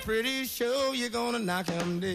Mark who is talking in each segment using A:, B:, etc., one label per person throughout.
A: pretty sure you're gonna knock him dead.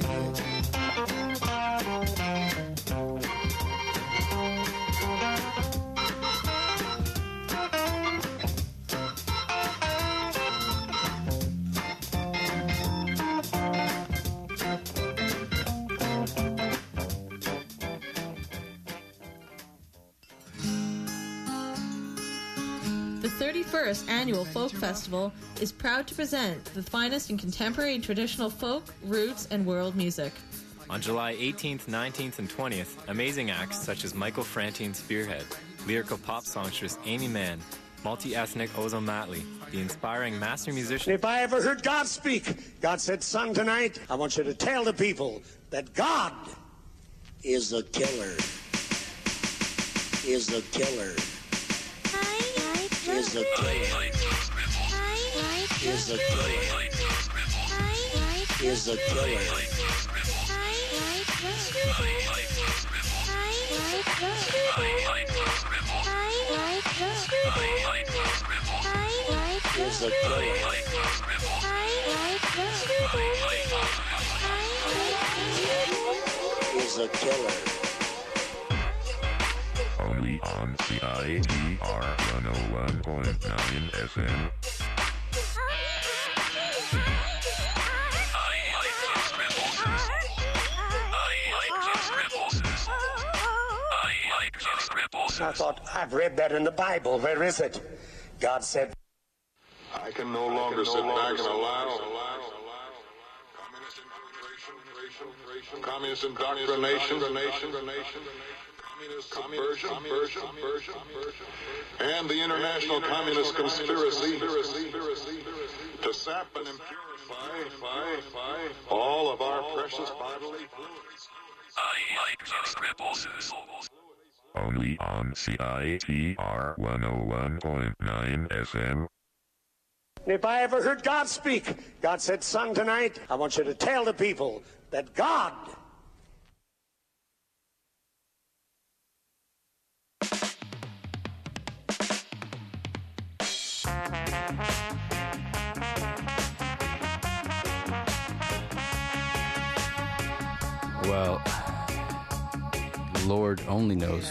B: The 31st Annual Folk Festival is proud to present the finest in contemporary and traditional folk, roots, and world music.
C: On July 18th, 19th, and 20th, amazing acts such as Michael Frantine Spearhead, lyrical pop songstress Amy Mann, multi-ethnic Ozo Matley, the inspiring master musician...
D: If I ever heard God speak, God said, son, tonight, I want you to tell the people that God is a killer. Is a killer. Is a killer. Is a killer. Is a killer. Is a killer. Is a killer.
E: Only on CITR 101.9 FM.
D: I thought, I've read that in the Bible. Where is it? God said,
F: I can no longer sit back and allow communist indoctrination, communist conversion, and the international communist conspiracy to sap and impurify all of our precious bodily fluids.
E: Only on CITR 101.9 FM.
D: if I ever heard God speak, God said, son, tonight, I want you to tell the people that God
G: Well, Lord only knows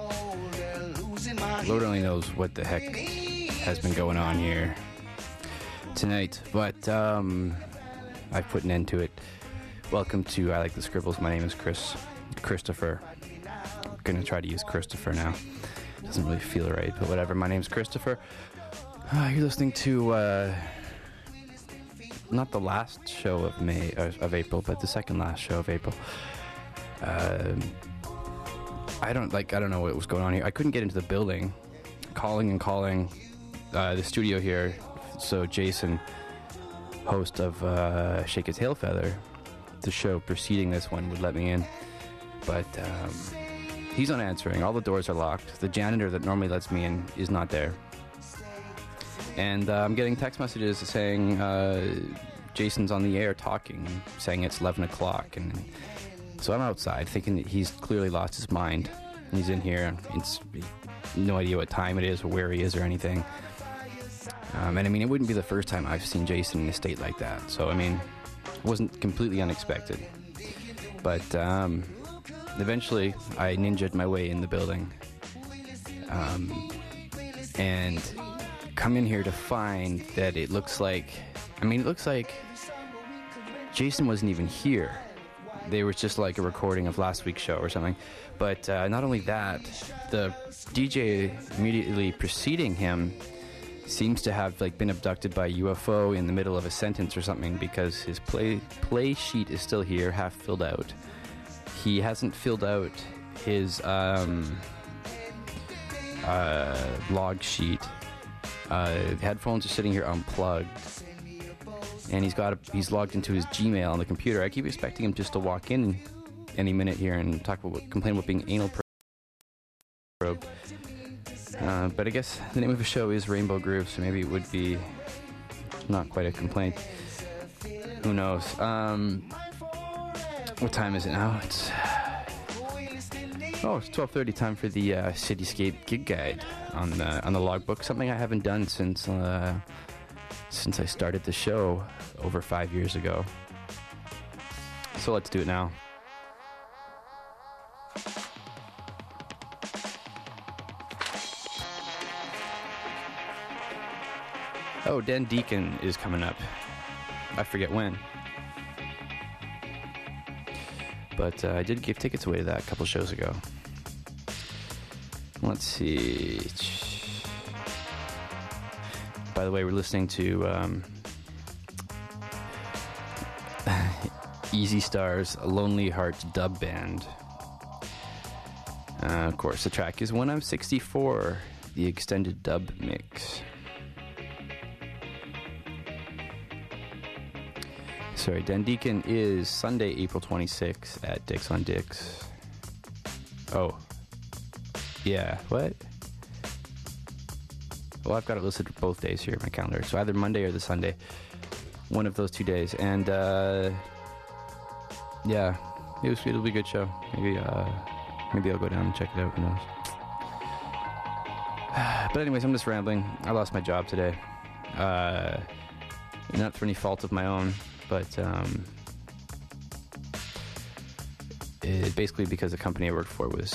G: what the heck has been going on here tonight, but I've put an end to it. Welcome to I Like the Scribbles. My name is Christopher. I'm gonna try to use Christopher now. Doesn't really feel right, but whatever. My name's Christopher. You're listening to not the last show of April, but the second last show of April. I don't know what was going on here. I couldn't get into the building. Calling the studio here, so Jason, host of Shake a Tail Feather, the show preceding this one, would let me in, but he's not answering. All the doors are locked. The janitor that normally lets me in is not there, and I'm getting text messages saying Jason's on the air talking, saying it's 11 o'clock, and so I'm outside thinking that he's clearly lost his mind. He's in here, and it's no idea what time it is or where he is or anything. And I mean, it wouldn't be the first time I've seen Jason in a state like that. So, I mean, it wasn't completely unexpected. But eventually, I ninja'd my way in the building. And come in here to find that it looks like Jason wasn't even here. They were just like a recording of last week's show or something. But not only that, the DJ immediately preceding him seems to have been abducted by a UFO in the middle of a sentence or something, because his play sheet is still here, half filled out. He hasn't filled out his log sheet. The headphones are sitting here unplugged. And he's logged into his Gmail on the computer. I keep expecting him just to walk in any minute here and complain about being anal probed. But I guess the name of the show is Rainbow Groove, so maybe it would be not quite a complaint. Who knows? What time is it now? It's 12:30. Time for the Cityscape Gig Guide on the logbook. Something I haven't done since since I started the show over 5 years ago. So let's do it now. Oh, Dan Deacon is coming up. I forget when. But I did give tickets away to that a couple shows ago. Let's see. By the way, we're listening to Easy Star's Lonely Hearts dub band. Of course, the track is When I'm 64, the extended dub mix. Sorry, Dan Deacon is Sunday, April 26th at Dick's on Dick's. Oh. Yeah, what? Well, I've got it listed for both days here in my calendar. So either Monday or the Sunday. One of those 2 days. And, yeah, it'll be a good show. Maybe I'll go down and check it out. Who knows? But anyways, I'm just rambling. I lost my job today. Not for any fault of my own. But basically because the company I worked for was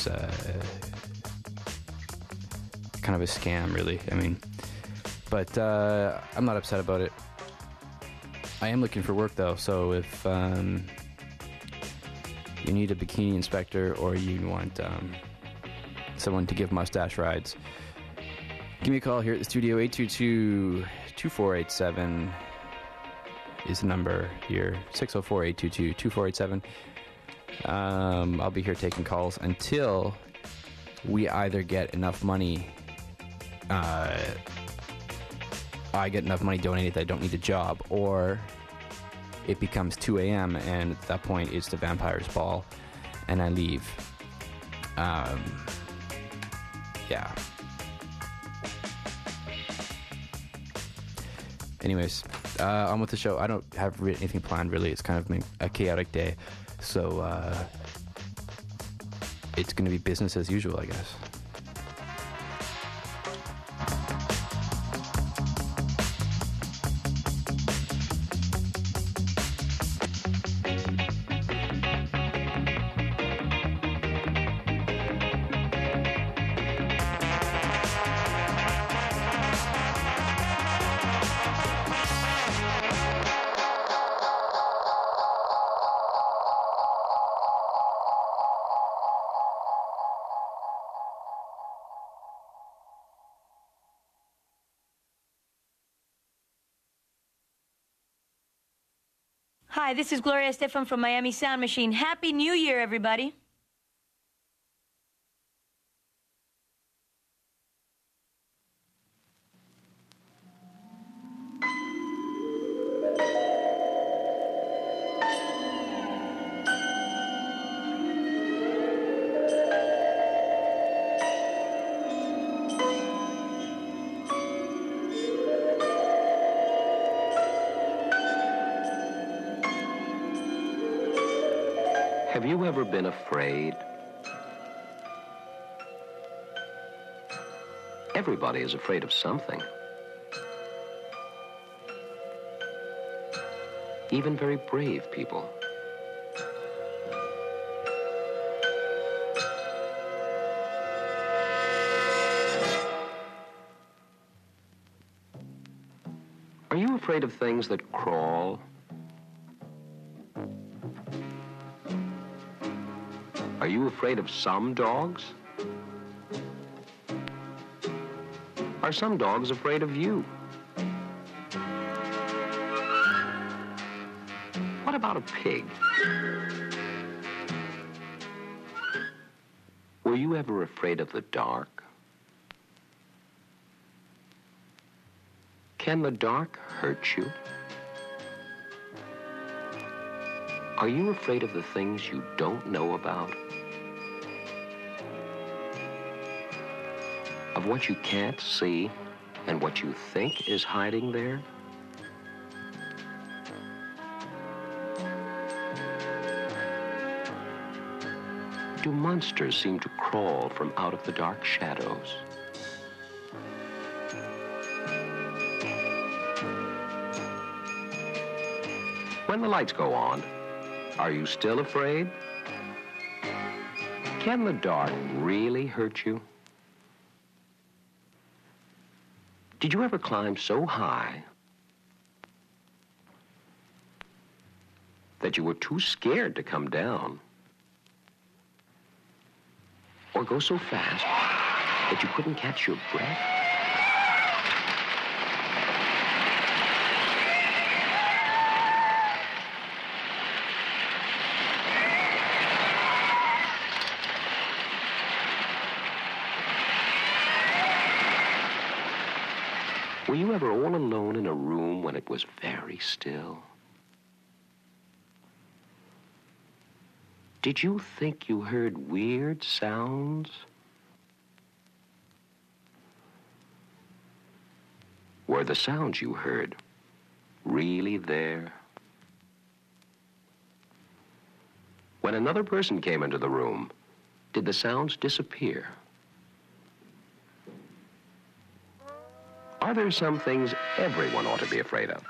G: kind of a scam, really. I mean, but I'm not upset about it. I am looking for work, though, so if you need a bikini inspector or you want someone to give mustache rides, give me a call here at the studio. 822-2487 is the number here. 604-822-2487. I'll be here taking calls until we either get enough money, I get enough money donated that I don't need a job, or it becomes 2 a.m. and at that point it's the Vampire's Ball and I leave. Yeah. Anyways, on with the show. I don't have anything planned, really. It's kind of a chaotic day. So, it's going to be business as usual, I guess.
H: Hi, this is Gloria Estefan from Miami Sound Machine. Happy New Year, everybody.
I: Have you ever been afraid? Everybody is afraid of something. Even very brave people. Are you afraid of things that crawl? Are you afraid of some dogs? Are some dogs afraid of you? What about a pig? Were you ever afraid of the dark? Can the dark hurt you? Are you afraid of the things you don't know about? Of what you can't see and what you think is hiding there? Do monsters seem to crawl from out of the dark shadows? When the lights go on, are you still afraid? Can the dark really hurt you? Did you ever climb so high that you were too scared to come down? Or go so fast that you couldn't catch your breath? Were you ever all alone in a room when it was very still? Did you think you heard weird sounds? Were the sounds you heard really there? When another person came into the room, did the sounds disappear? Are there some things everyone ought to be afraid of?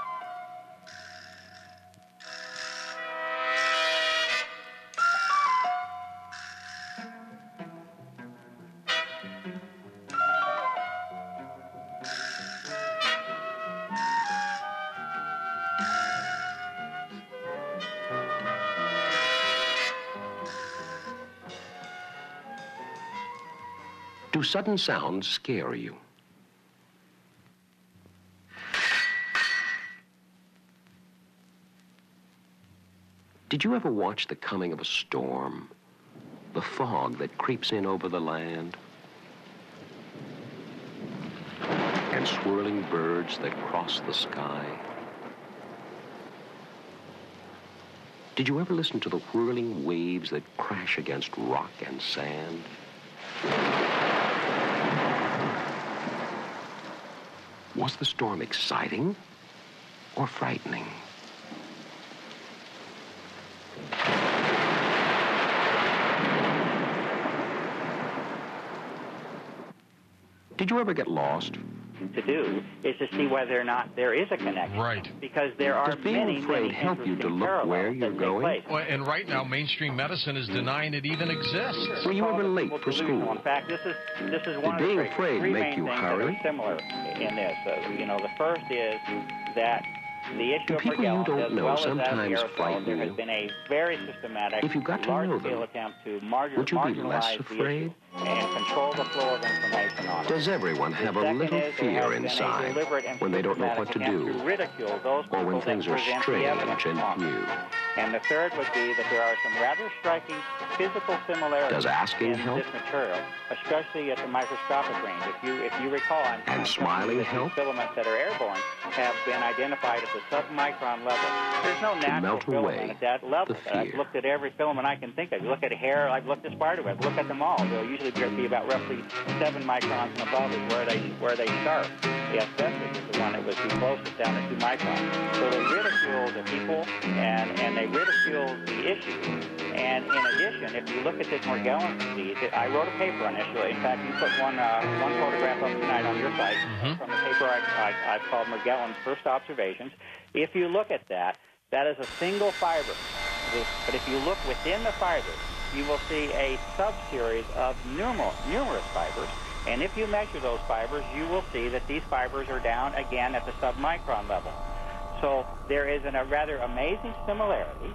I: Do sudden sounds scare you? Did you ever watch the coming of a storm? The fog that creeps in over the land? And swirling birds that cross the sky? Did you ever listen to the whirling waves that crash against rock and sand? Was the storm exciting or frightening? Did you ever get lost?
J: To do is to see whether or not there is a connection.
K: Right.
J: Because there are
I: Does being afraid help you to look where you're going?
K: Well, and right now, mainstream medicine is denying it even exists.
I: Were you ever late for school?
J: In fact, this is one
I: Did
J: of
I: being
J: the
I: afraid
J: three
I: make
J: main
I: you
J: things
I: hurry?
J: that are similar in this. The first is that the issue
I: Do
J: of
I: people you
J: Morgellons,
I: don't
J: as
I: know
J: well as
I: sometimes
J: that of the
I: frighten
J: aerosol, there
I: you?
J: has been a very systematic,
I: If you got to know
J: large-scale
I: them,
J: attempt to
I: would you be less
J: marginalize the
I: afraid?
J: issue and control the flow of information on it.
I: Does everyone have
J: The
I: a
J: second
I: little
J: is there
I: fear
J: has been a
I: inside
J: deliberate and
I: when they don't know what to
J: systematic
I: do,
J: attempt to ridicule those
I: or when
J: people
I: things
J: that
I: are
J: present the
I: strange
J: evidence
I: and
J: wrong.
I: new?
J: And the third would be that there are some rather striking physical similarities
I: Does asking
J: in
I: help?
J: this material, especially at the microscopic range. If you recall, I'm
I: smiling
J: that
I: help?
J: these filaments that are airborne have been identified at the submicron level. There's no natural
I: melt away
J: filament at that level.
I: the
J: I've
I: fear.
J: looked at every filament I can think of. You look at hair, I've looked at spiderweb. Look at them all. They'll usually be about roughly 7 microns and above is where they start. The asbestos is the one that was the closest, down to 2 microns. So they ridicule the people and they ridicule the issue. And in addition, if you look at this Morgellons disease, I wrote a paper on this. In fact, you put one photograph up tonight on your site from the paper I've called Morgellons First Observations. If you look at that, that is a single fiber. But if you look within the fibers, you will see a subseries of numerous fibers. And if you measure those fibers, you will see that these fibers are down again at the submicron level. So there is a rather amazing similarity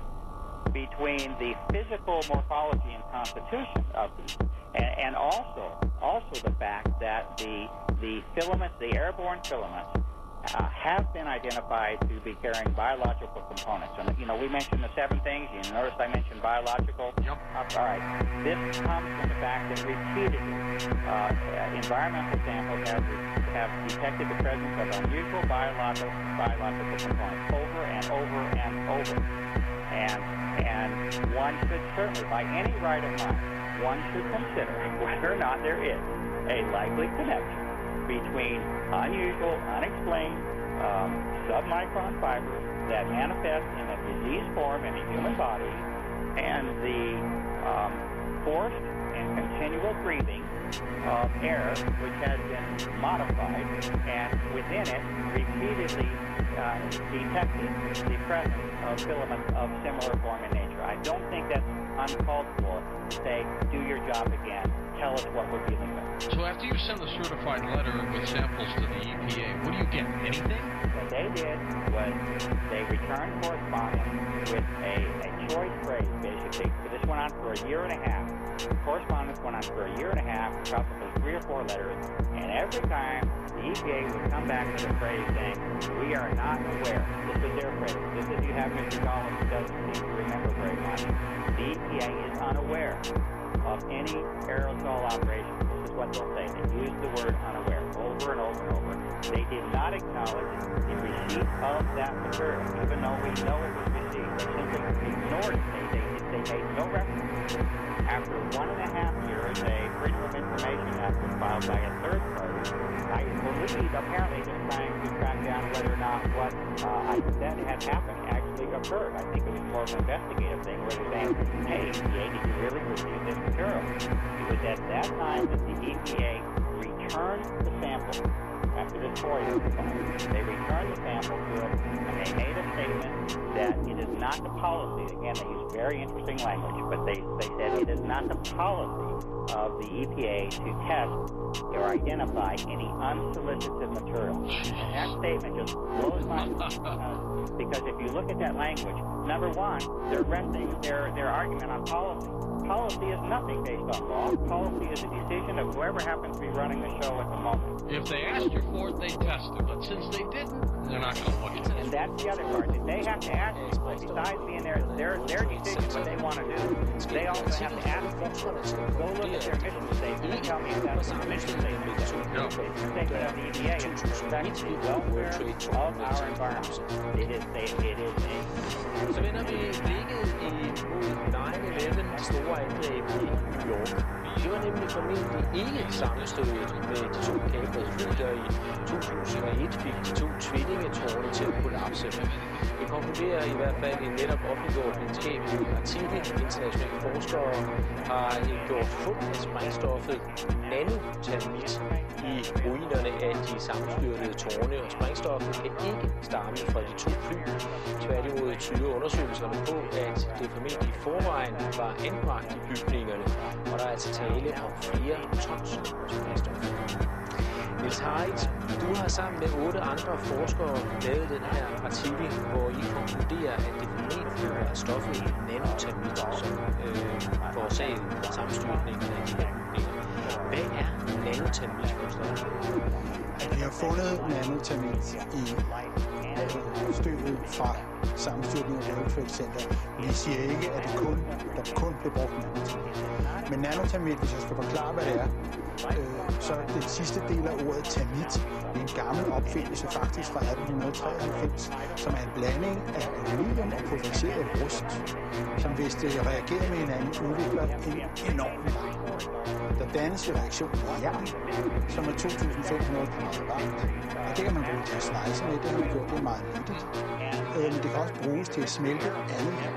J: between the physical morphology and constitution of these, and also the fact that the filaments, the airborne filaments, have been identified to be carrying biological components. And, we mentioned the 7 things. You notice I mentioned biological.
K: Yep.
J: All right. This comes from the fact that repeatedly environmental samples have detected the presence of unusual biological components over and over and over. And one should certainly, by any right of mind, one should consider whether or not there is a likely connection between unusual, unexplained submicron fibers that manifest in a disease form in the human body and the forced and continual breathing of air which has been modified, and within it repeatedly detected the presence of filaments of similar form and nature. I don't think that's uncalled for to say, do your job again, tell us what we're dealing with.
K: So after you send the certified letter with samples to the EPA, what do you get? Anything?
J: What they did was they returned correspondence with a choice phrase, basically. So this went on for a year and a half. Correspondence went on for a year and a half, probably 3 or 4 letters, and every time the EPA would come back with a phrase saying, we are not aware. This is their phrase. This is, you have Mr. Collins who doesn't seem to remember very much. The EPA is unaware of any aerosol operation. This is what they'll say. They use the word unaware over and over and over. They did not acknowledge the receipt of that material, even though we know it was received. They simply ignored it. They made no reference. After 1.5 years, a Freedom of Information Act was filed by a third party. I believe, apparently, just trying to track down whether or not what I said had happened actually occurred. I think it was more of an investigative thing where they're saying, hey, EPA, did you really receive this material? It was at that time that the EPA returned the sample. After this 4 years, they returned the sample to it, and they made a statement that it is not the policy. Again, they use very interesting language, but they said it is not the policy of the EPA to test or identify any unsolicited material. And that statement just blows my mind because if you look at that language, number one, they're resting their argument on policy. Policy is nothing based on law. Policy is a decision of whoever happens to be running the show at the moment.
K: If they asked you for it, they tested. But since they didn't, they're not going to look at it.
J: And that's the other part. That they have to ask people, besides being their decision, what they want to do, they also have to ask people, go look at their mission statement and tell me if that's what the mission statement is.
K: No.
J: The mission statement of the EPA is to protect the welfare of our environment. It is a...
L: Så vender vi blikket mod 9/11, store angreb i New York. Det var nemlig formentlig ikke sammenstødet med de 2 kabrede fly, der i 2001 fik de 2 tvillingetårne til at kollapse. Det konkluderer i hvert fald en netop offentliggjort videnskabelig artikel. Internationale forskere har gjort fund af sprængstoffet nanotermit i ruinerne af de sammenstyrtede tårne, og sprængstoffet kan ikke stamme fra de 2 fly. Tværtimod tyder undersøgelserne på, at det formentlig i forvejen var anbragt i bygningerne, og der er altså tale om flere tons sprængstof. Niels Harrit, du har sammen med 8 andre forskere lavet den her artikel, hvor I konkluderer, at det formentlig er stoffet nanotermit, som forårsaget sammenstyrtningen af de her bygninger. Hvad er nanotermit for stof?
M: Vi har fundet nanotermit i støvet fra sammenstyrtningen af World Trade Center. Vi siger ikke, at der kun blev brugt nanotermit. Men nanotermit, hvis jeg skal forklare, hvad det er, så er den sidste del af ordet termit. Det er en gammel opfindelse faktisk fra 1893, som er en blanding af aluminium og pulveriseret rust, som hvis det reagerer med hinanden, udvikler en enorm varme. Der dannes en reaktion med jern, som er 2.500 grader varmt. Og det kan man bruge til at svejse med, det har man gjort, det er meget nyttigt. Men det kan også bruges til at smelte alle jern.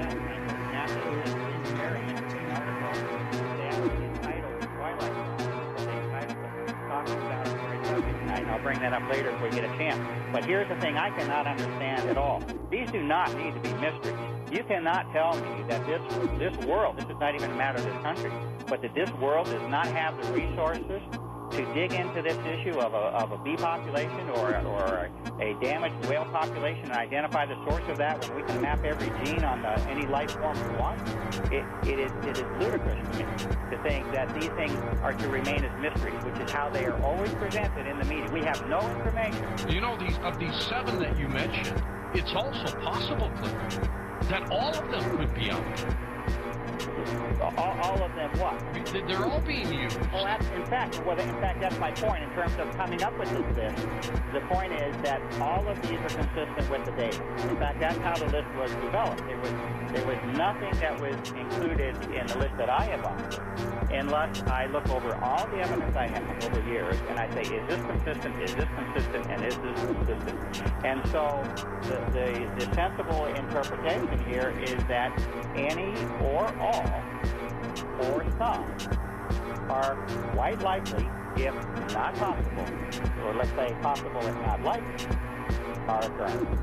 J: I'll bring that up later if we get a chance. But here's the thing I cannot understand at all. These do not need to be mysteries. You cannot tell me that this world, this is not even a matter of this country, but that this world does not have the resources to dig into this issue of a bee population or a damaged whale population and identify the source of that when we can map every gene on any life form we want. It is ludicrous to me to think that these things are to remain as mysteries, which is how they are always presented in the media. We have no information.
K: You know, of these 7 that you mentioned, it's also possible, Cliff, that all of them could be out there.
J: All of them what?
K: They're all being used.
J: Well, in fact, that's my point in terms of coming up with this list. The point is that all of these are consistent with the data. In fact, that's how the list was developed. There was nothing that was included in the list that I have offered, unless I look over all the evidence I have over years and I say, is this consistent, is this consistent, and is this consistent? And so the sensible interpretation here is that any or all or some are quite likely, if not possible, or let's say possible if not likely, are occurring.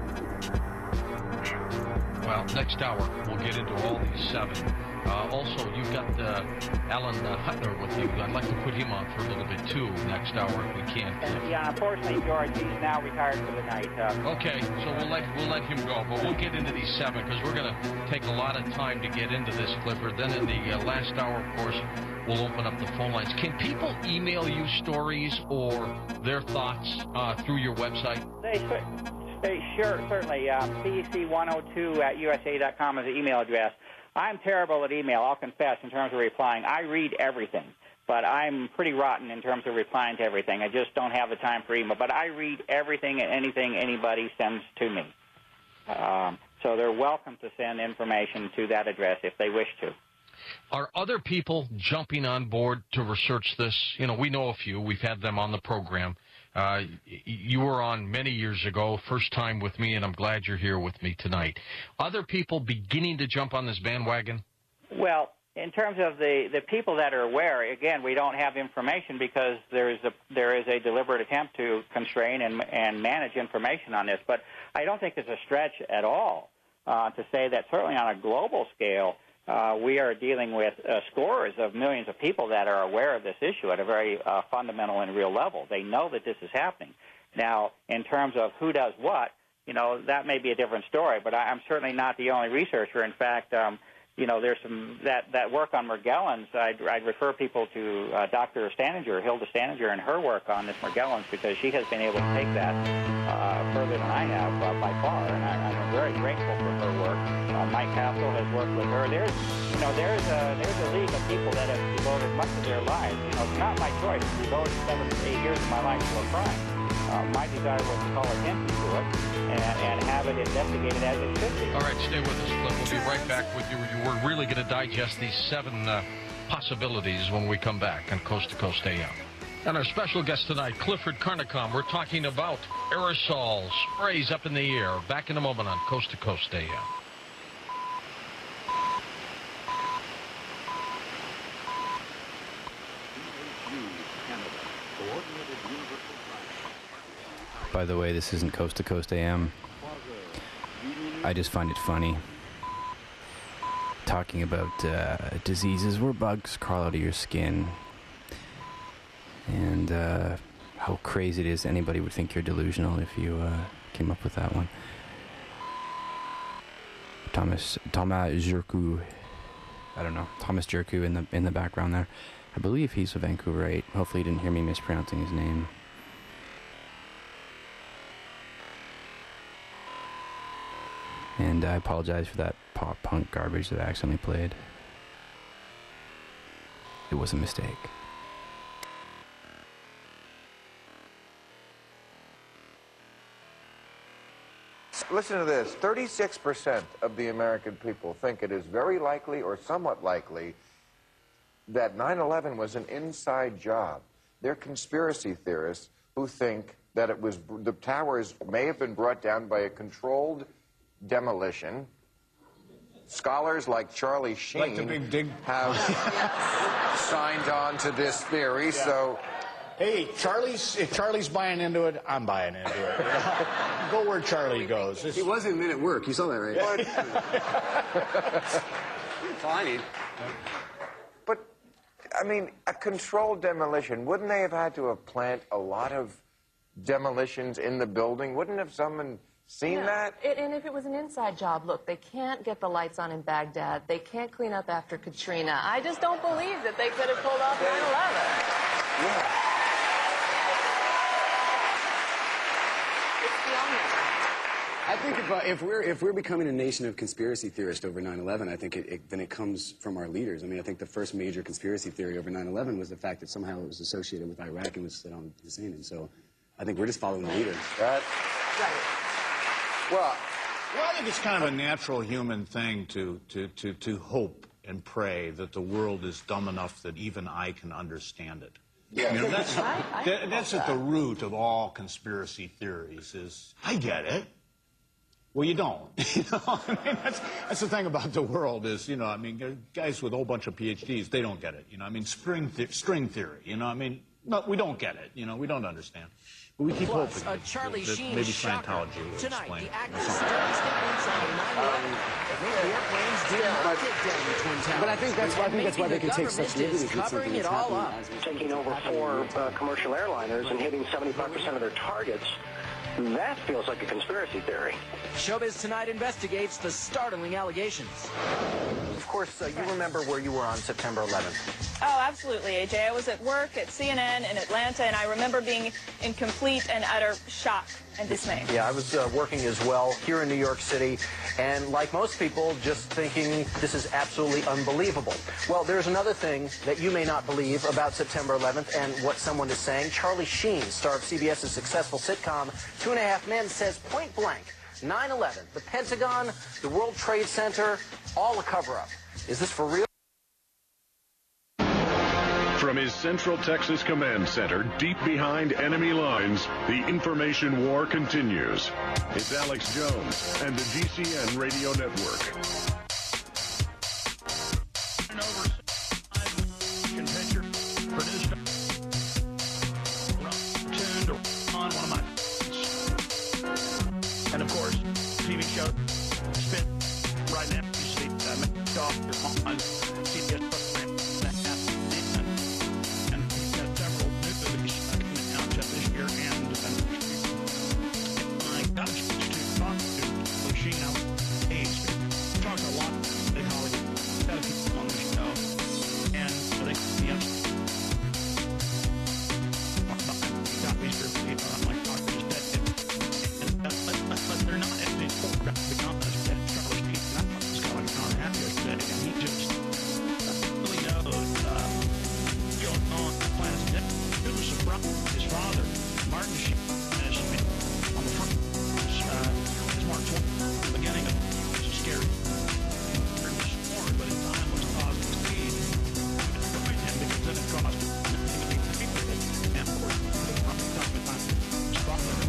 K: Well, next hour, we'll get into all these 7. Also, you've got Alan Hutner with you. I'd like to put him on for a little bit, too, next hour if we can.
J: Yeah, unfortunately, George, he's now retired for the night.
K: Okay, so we'll let him go, but we'll get into these 7, because we're going to take a lot of time to get into this, Clifford. Then in the last hour, of course, we'll open up the phone lines. Can people email you stories or their thoughts through your website?
J: Sure, certainly. CEC102@USA.com is the email address. I'm terrible at email, I'll confess, in terms of replying. I read everything, but I'm pretty rotten in terms of replying to everything. I just don't have the time for email. But I read everything and anything anybody sends to me. So they're welcome to send information to that address if they wish to.
K: Are other people jumping on board to research this? You know, we know a few. We've had them on the program. You were on many years ago, first time with me, and I'm glad you're here with me tonight. Other people beginning to jump on this bandwagon?
J: Well, in terms of the people that are aware, again, we don't have information because there is a deliberate attempt to constrain and manage information on this. But I don't think it's a stretch at all to say that certainly on a global scale, we are dealing with scores of millions of people that are aware of this issue at a very fundamental and real level. They know that this is happening. Now, in terms of who does what, you know, that may be a different story, but I'm certainly not the only researcher. In fact, you know, there's some that work on Morgellons. I'd refer people to Dr. Staninger, Hilda Staninger, and her work on this Morgellons, because she has been able to take that further than I have by far, and I'm very grateful for her work. Mike Castle has worked with her. There's a league of people that have devoted much of their lives. You know, it's not my choice to devote 7 to 8 years of my life to a crime. My desire was to call attention to it and have it investigated as it should be.
K: All right, stay with us, Cliff. We'll be right back with you. We're really going to digest these 7 possibilities when we come back on Coast to Coast AM. And our special guest tonight, Clifford Carnicom. We're talking about aerosol sprays up in the air. Back in a moment on Coast to Coast AM.
G: By the way, this isn't Coast to Coast AM. I just find it funny talking about diseases where bugs crawl out of your skin, and how crazy it is. Anybody would think you're delusional if you came up with that one. Thomas Jerku, I don't know, Thomas Jerku in the background there. I believe he's a Vancouverite. Hopefully you didn't hear me mispronouncing his name. And I apologize for that pop-punk garbage that I accidentally played. It was a mistake.
N: Listen to this. 36% of the American people think it is very likely or somewhat likely that 9/11 was an inside job. They're conspiracy theorists who think that it was the towers may have been brought down by a controlled demolition. Scholars like Charlie Sheen
O: like the Big Dig
N: have signed on to this theory. Yeah. So,
O: hey, if Charlie's buying into it, I'm buying into it. Go where Charlie goes.
P: He was in Men at Work. You saw that, right?
N: Fine. But I mean, a controlled demolition. Wouldn't they have had to have planned a lot of demolitions in the building? Wouldn't have someone seen that?
Q: And if it was an inside job, look, they can't get the lights on in Baghdad. They can't clean up after Katrina. I just don't believe that they could have pulled off 9/11.
N: Yeah.
Q: It's beyond that.
P: I think if we're becoming a nation of conspiracy theorists over 9/11, I think then it comes from our leaders. I mean, I think the first major conspiracy theory over 9/11 was the fact that somehow it was associated with Iraq and with Saddam Hussein. And so I think we're just following the leaders.
N: Right. Well,
O: I think it's kind of a natural human thing to hope and pray that the world is dumb enough that even I can understand it.
N: Yeah.
O: You know, that's at the root of all conspiracy theories is, I get it. Well, you don't. You know, I mean, that's the thing about the world is, you know, I mean, guys with a whole bunch of PhDs, they don't get it. You know, I mean, string theory. You know, I mean, no, we don't get it. You know, we don't understand. But we keep hoping
R: Charlie
O: that
R: Sheen
O: maybe
R: shocker.
O: Scientology will
R: Tonight,
O: explain
R: the
O: it.
R: actor's story statements on 9/11. The airplanes did not get down the Twin Towers.
P: But I think that's why they can take such liberties with
R: covering
P: something
R: it
P: that's
R: all up.
P: happening.
S: Taking over 4 commercial airliners and hitting 75% of their targets. That feels like a conspiracy theory.
R: Showbiz Tonight investigates the startling allegations.
S: Of course, you remember where you were on September 11th.
T: Oh, absolutely, AJ. I was at work at CNN in Atlanta, and I remember being in complete and utter shock and dismay.
S: Yeah, I was working as well here in New York City, and like most people, just thinking this is absolutely unbelievable. Well, there's another thing that you may not believe about September 11th and what someone is saying. Charlie Sheen, star of CBS's successful sitcom 2.5 Men, says point blank, 9/11, the Pentagon, the World Trade Center, all a cover-up. Is this for real?
E: From his Central Texas Command Center, deep behind enemy lines, the information war continues. It's Alex Jones and the GCN Radio Network.
U: And of course, TV show spit right now. You see on CBS and several new movies coming out this year. And I got a chance to talk to Sheen out Ace. Talked a lot in Hollywood. Got a few people on the show, and so they got me through like talking just dead. But they're not as important to be honest. Charlie Sheen, I was kind of unhappy yesterday, and he just really knows going on the planet's death. It was a surprise. His father, Martin Sheen, has been on the front. His Mark Twain, the beginning of it was scary. It was smart, but in time was causing speed. Destroyed him because then it caused and of course, the time was father.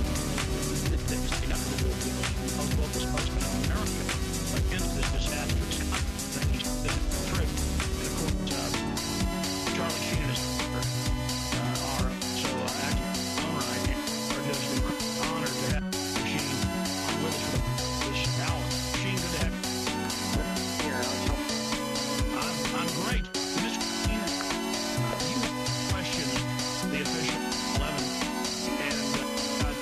U: Most local spokesman in America against this disastrous that he's through. And of course, Charlie Sheen and his father are so active on right and are just honored to have Sheen on with us for this hour. Sheen, good to have you here. I'm great. Mr. Sheen, you questioned the official 11 and got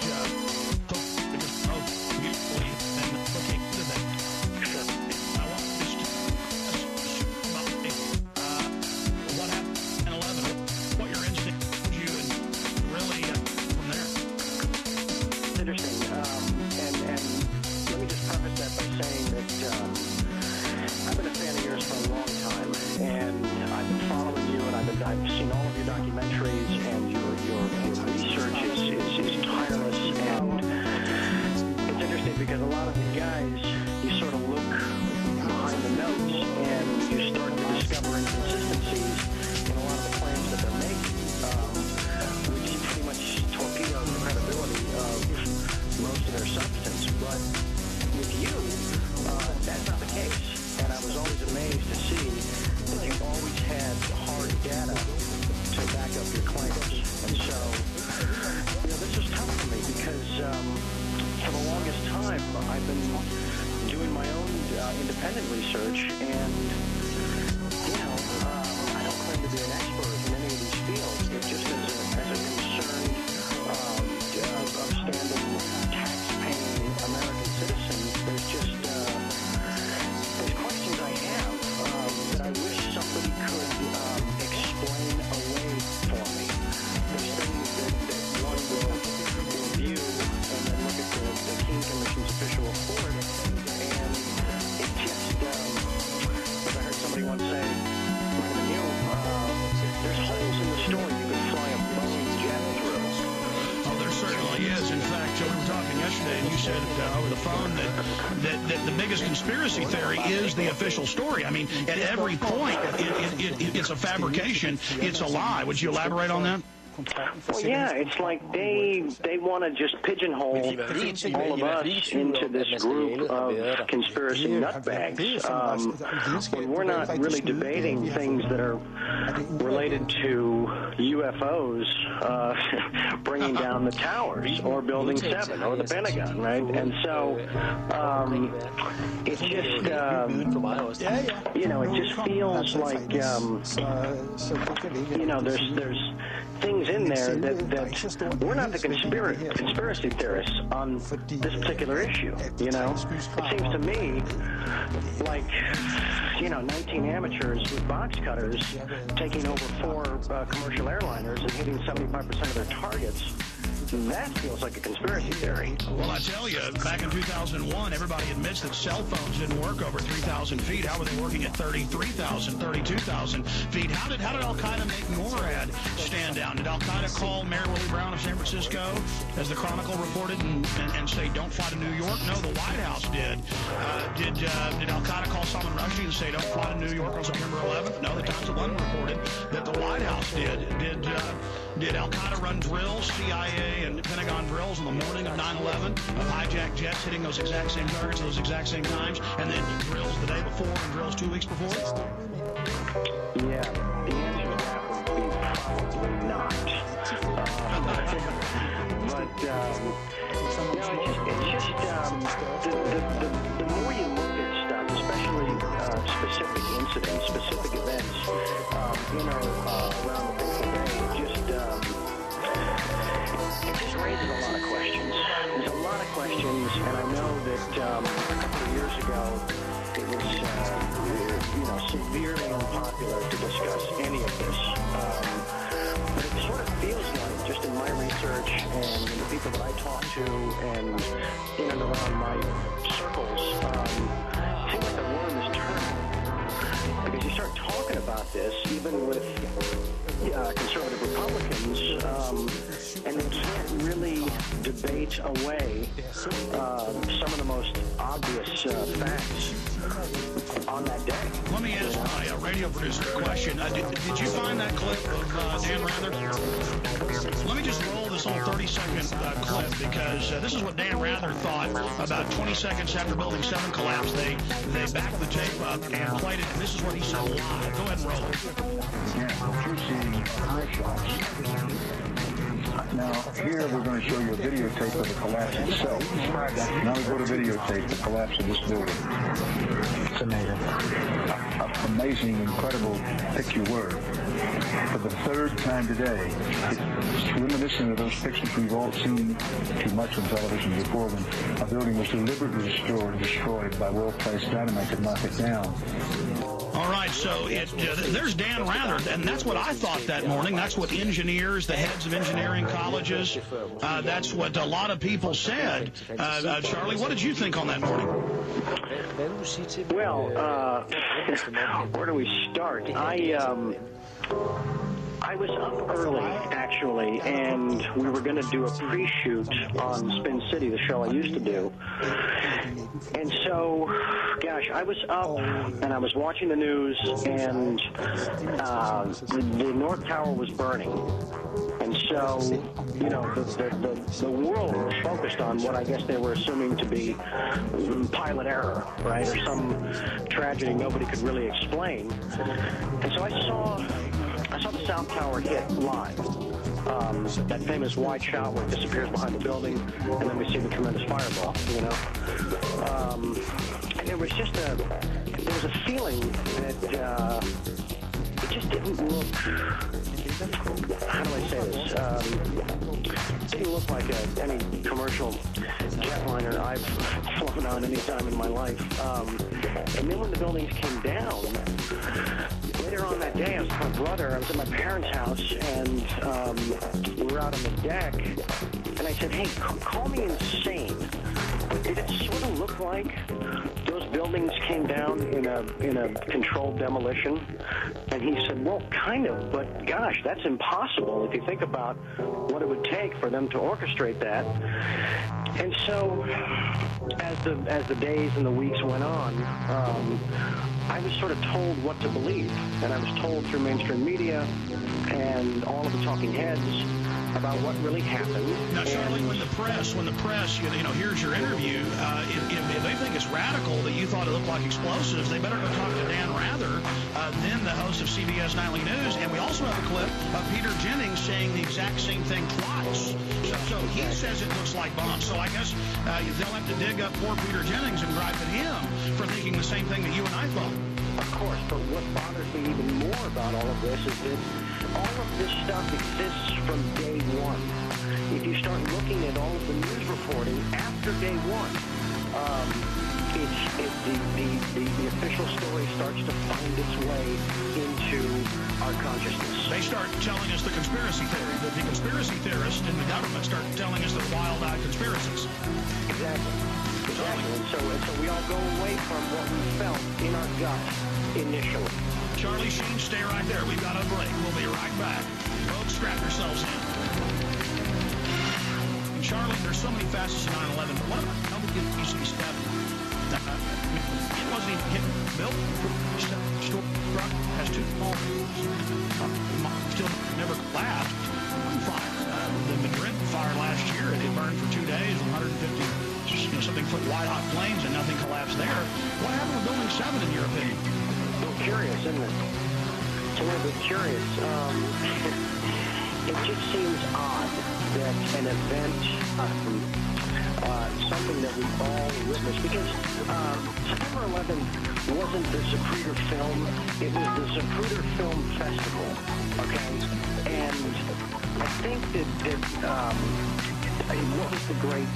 U: beautifully and looking into that. I want this to about what happened in 11, what your instinct told you, and really from there.
S: It's interesting, and let me just preface that by saying that I've been a fan of yours for a long time, and I've been following you, and I've seen all of your documentaries, and your research is tireless, and it's interesting because a lot of the guys, you sort of look behind the notes and you start to discover inconsistencies in a lot of the claims that they're making, which pretty much torpedoes the credibility of most of their substance. But with you, that's not the case. And I was always amazed to see that you always had hard data to back up your claims. And so, this was tough for me because for the longest time, I've been doing my own independent research, and, I don't claim to be an expert in any of these fields, but just as a concerned, upstanding, tax-paying American citizen, there's questions I have that I wish somebody could explain away for me. There's things that one will view and then look at the Keene Commission's official report, and it just, as I heard somebody once say, might have been you, there's holes in the story you could fly a Boeing jet through.
U: Oh, there certainly is. In fact, we were talking yesterday, and you said over the phone that the biggest conspiracy theory is the official story. I mean, at every point, it's a fabrication. It's a lie. Would you elaborate on that?
S: Well, yeah, it's like they want to just pigeonhole all of us into this group of conspiracy nutbags. When we're not really debating things that are related to UFOs bringing down the towers or Building 7 or the Pentagon, right? And so it's just, you know, it just feels like, you know, there's things in there that we're not the conspiracy theorists on this particular issue, you know? It seems to me like, you know, 19 amateurs with box cutters taking over 4 commercial airliners and hitting 75% of their targets. That feels like a conspiracy theory.
U: Well, I tell you, back in 2001, everybody admits that cell phones didn't work over 3,000 feet. How were they working at 33,000, 32,000 feet? How did Al-Qaeda make NORAD stand down? Did Al-Qaeda call Mayor Willie Brown of San Francisco, as the Chronicle reported, and say, don't fly to New York? No, the White House did. Did Al-Qaeda call Salman Rushdie and say, don't fly to New York on September 11th? No, the Times of London reported that the White House did. Did Al-Qaeda run drills, CIA and Pentagon drills on the morning of 9/11 of hijacked jets hitting those exact same targets, those exact same times, and then drills the day before and drills 2 weeks before?
S: Yeah, the answer to that would be probably not. But, you know, it's just the more you look at stuff, especially specific incidents, specific events, you know, around the Bay, it just raises a lot of questions. There's a lot of questions, and I know that a couple of years ago it was, you know, severely unpopular to discuss any of this. But it sort of feels like, just in my research and the people that I talk to and in and around my circles, it seems like the world is turning. Because you start talking about this, even with conservative Republicans, and they can't really debate away some of the most obvious facts on that day.
U: Let me ask my radio producer a question. Did you find that clip of Dan Rather? Let me just roll this whole 30-second clip, because this is what Dan Rather thought about 20 seconds after Building 7 collapsed. They backed the tape up and played it, and this is what he said live. Go ahead and roll it.
A: Yeah, you're seeing high shots. Now, here we're going to show you a videotape of the collapse itself. Now we go to videotape the collapse of this building. It's amazing. Amazing, incredible picture word. For the 3rd time today, it's reminiscent of those pictures we've all seen too much on television before, when a building was deliberately destroyed by well-placed dynamite to knock it down.
U: All right, so there's Dan Rather, and that's what I thought that morning. That's what engineers, the heads of engineering colleges, that's what a lot of people said. Charlie, what did you think on that morning?
S: Well, where do we start? I was up early, actually, and we were going to do a pre-shoot on Spin City, the show I used to do. And so, gosh, I was up, and I was watching the news, and the North Tower was burning. And so, you know, the world was focused on what I guess they were assuming to be pilot error, right, or some tragedy nobody could really explain. And so I saw the South Tower hit live. That famous wide shot where it disappears behind the building, and then we see the tremendous fireball, you know. And there was just a feeling that it just didn't look, how do I say this? It didn't look like any commercial jetliner I've flown on any time in my life. And then when the buildings came down, later on that day, I was with my brother. I was at my parents' house, and we were out on the deck. And I said, hey, call me insane. Did it sort of look like those those buildings came down in a controlled demolition? And he said, well, kind of, but gosh, that's impossible if you think about what it would take for them to orchestrate that. And so, as the days and the weeks went on, I was sort of told what to believe, and I was told through mainstream media and all of the talking heads about what really happened.
U: Now, Charlie, when the press, here's your interview, if they think it's radical that you thought it looked like explosives, they better go talk to Dan Rather, then the host of CBS Nightly News, and we also have a clip of Peter Jennings saying the exact same thing twice. So he says it looks like bombs. So I guess they'll have to dig up poor Peter Jennings and gripe at him for thinking the same thing that you and I thought.
S: Of course, but what bothers me even more about all of this is that all of this stuff exists from day one. If you start looking at all of the news reporting after day one, the official story starts to find its way into our consciousness.
U: They start telling us the conspiracy theory, but the conspiracy theorists in the government start telling us they're wild-eyed conspiracies.
S: Exactly. And so we all go away from what we felt in our gut initially.
U: Charlie Sheen, stay right there. We've got a break. We'll be right back. Folks, strap yourselves in. And Charlie, there's so many facets of 9/11, but what about how we get DC-7? It wasn't even getting built. Struck has two small still never collapsed. One fire. The Madrid fire last year, it burned for 2 days, 150 something foot wide hot flames, and nothing collapsed there. What happened with Building 7, in your opinion?
S: A little curious, isn't it? It's a little bit curious. It just seems odd that an event, something that we all witnessed, because September 11th wasn't the Zapruder film, it was the Zapruder Film Festival, okay? And I think that what was the great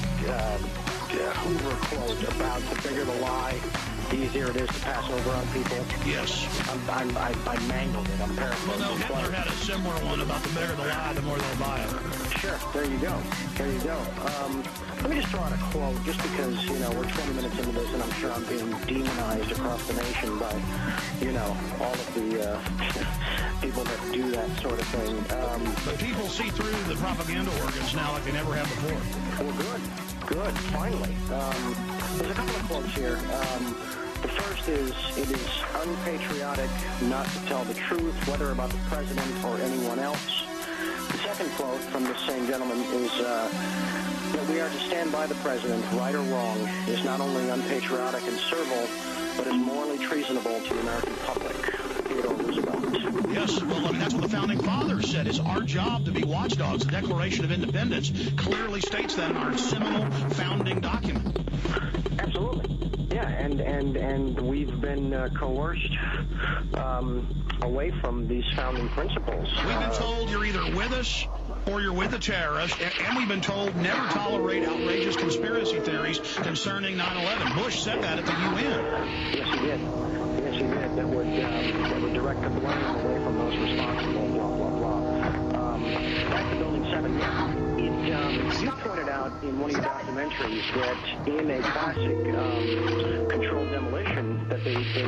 S: Hoover quote about the bigger the lie, the easier it is to pass over on people?
U: Yes.
S: I mangled it. I'm paraphrasing.
U: Well, no, Hitler had a similar one about the bigger the lie, the more they'll buy it.
S: Sure. There you go. Let me just throw out a quote, just because, we're 20 minutes into this, and I'm sure I'm being demonized across the nation by, all of the people that do that sort of thing.
U: But people see through the propaganda organs now like they never have before.
S: Well, good. Finally. There's a couple of quotes here. The first is, it is unpatriotic not to tell the truth, whether about the president or anyone else. The second quote from this same gentleman is that we are to stand by the president, right or wrong, is not only unpatriotic and servile, but is morally treasonable to the American public. Theodore Roosevelt.
U: Yes, well, that's what the Founding Fathers said. It's our job to be watchdogs. The Declaration of Independence clearly states that in our seminal founding document.
S: Absolutely. Yeah, and we've been coerced away from these founding principles.
U: We've been told you're either with us or you're with the terrorists, and we've been told never tolerate outrageous conspiracy theories concerning 9/11. Bush said that at the UN.
S: Yes, he did. That would direct the blame away from those responsible, blah, blah, blah. Back to Building 7, you pointed out in one of your documentaries that in a classic controlled demolition that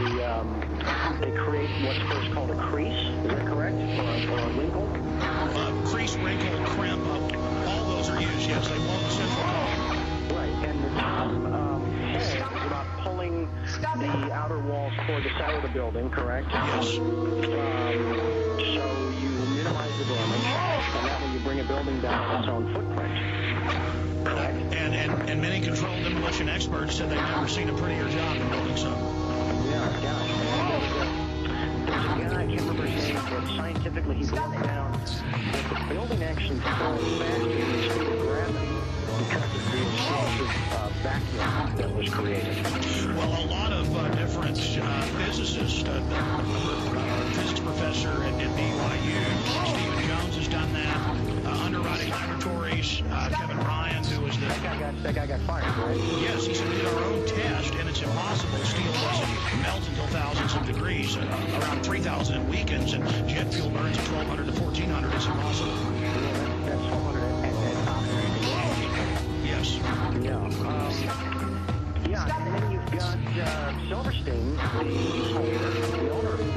S: they create what's first called a crease. Is that correct? Or a wrinkle?
U: Crease, wrinkle, crimp, all those are used, yes. They won't the central column.
S: Right, and the top hole is about pulling the outer walls toward the side of the building, correct?
U: Yes.
S: So you minimize the damage, and that way you bring a building down on its own footprint. Correct.
U: And many controlled demolition experts said they've never seen a prettier job than building something.
S: Yeah, there's a guy, I can't remember his name, but scientifically he broke down that the building actually falls faster than the speed of gravity because of the explosive vacuum that was created.
U: Well, a lot of different physicists, physics professor at BYU, Stephen Jones has done that. Underwriting Laboratories, Kevin Ryan, who was the...
S: That guy got fired, right?
U: Yes, he said we did our own test, and it's impossible. Steel doesn't melt until thousands of degrees, around 3,000 it weakens, and jet fuel burns at 1,200 to 1,400. It's impossible.
S: That's 1,200 at top.
U: Yes.
S: Yeah, and then you got Silverstein, the owner of 7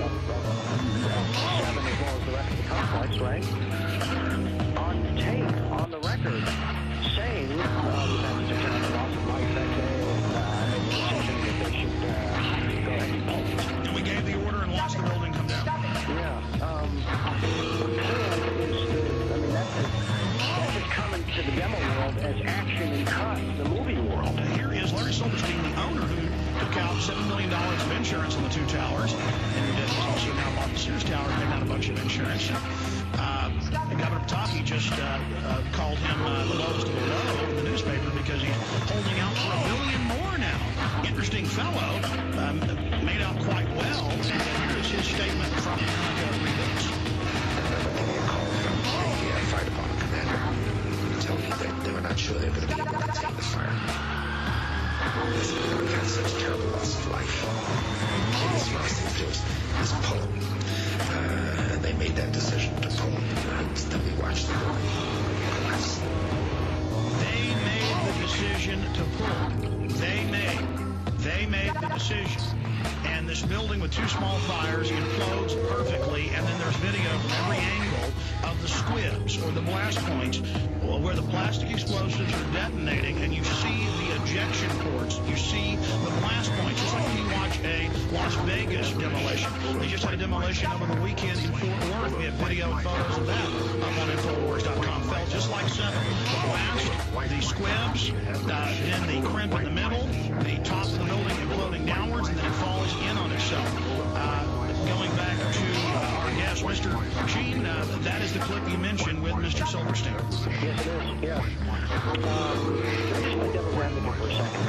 S: as well as the rest of the complex, right, on tape, on the record, saying we've had such a loss of life that day, and made the decision that they should go ahead and pull.
U: And we gave the order and watched the building come down.
S: Yeah. The plan is, that has come into the demo world as action and cut, the movie world.
U: Here is Larry Silverstein, the owner, who took out $7 million of insurance on the 2 towers, and has also now bought the Sears Tower, taken out a bunch of insurance. And Governor Pataki just called him the lowest of the low in the newspaper because he's holding out for $1 billion more now. Interesting fellow, made out quite well. And here's his statement from Redux.
B: Give me a call from the fire department commander to tell me that they were not sure they were going to be able to contain the fire. We've had such terrible loss of life. The biggest loss they do is pull. And they made that decision to pull. And then we watched the building collapse.
U: They made the decision to pull. They made the decision. And this building with 2 small fires implodes perfectly, and then there's video from every angle of the squibs or the blast points where the plastic explosives are detonating, and you see the ejection ports, you see the blast points. It's like when you watch a Las Vegas demolition. They just had a demolition over the weekend in Fort Worth. We have video and photos of that up on Infowars.com. Felt just like 7. The blast, the squibs, then the crimp in the middle, the top of the building imploding downwards, and then it falls in on itself. Going back to our guest, Mr. Sheen, that is the clip you mentioned with Mr. Silverstein.
S: Yes, it is, yeah. Let me just play devil advocate for a second,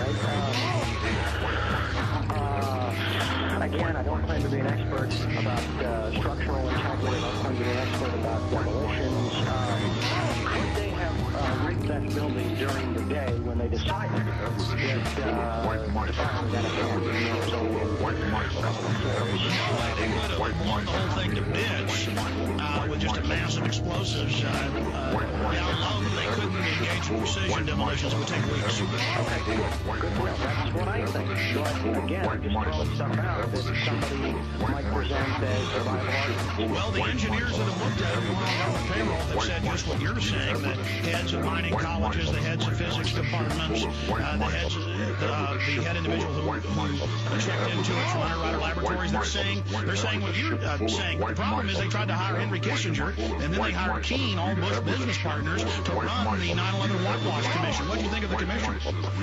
S: right? Again, I don't claim to be an expert about structural integrity. I don't claim to be an expert about demolitions. Could they have rigged that building during the day when they decided that the fire was at a hand?
U: They would have blown the whole thing to bits with just a mass of explosives down low. They couldn't engage in precision demolitions. It would take weeks.
S: Okay, good. Well, that's what I think. But again, I'm just throwing stuff out that somebody might present as a viable argument.
U: Well, the engineers that have looked at it, on government payroll, have said just what you're saying, that heads of mining colleges, the heads of physics departments, the head individual who checked into it from Underwriter Laboratories, they're saying what you're saying. The problem is they tried to hire Henry Kissinger, and then they hired Keene, all Bush business partners, to run the 9/11 Whitewash Commission. What do you think of the commission?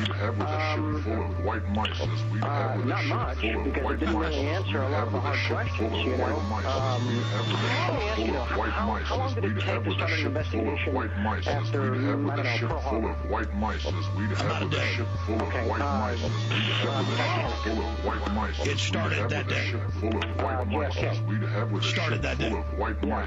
S: Not much, because it didn't really answer a lot of the hard questions, you know. Let me ask you, though, how long did it take to start an investigation after, I don't know, Pearl Harbor?
U: About a day.
S: Okay.
U: It started that day.
S: JFK.
U: Started that day.
S: 9/11?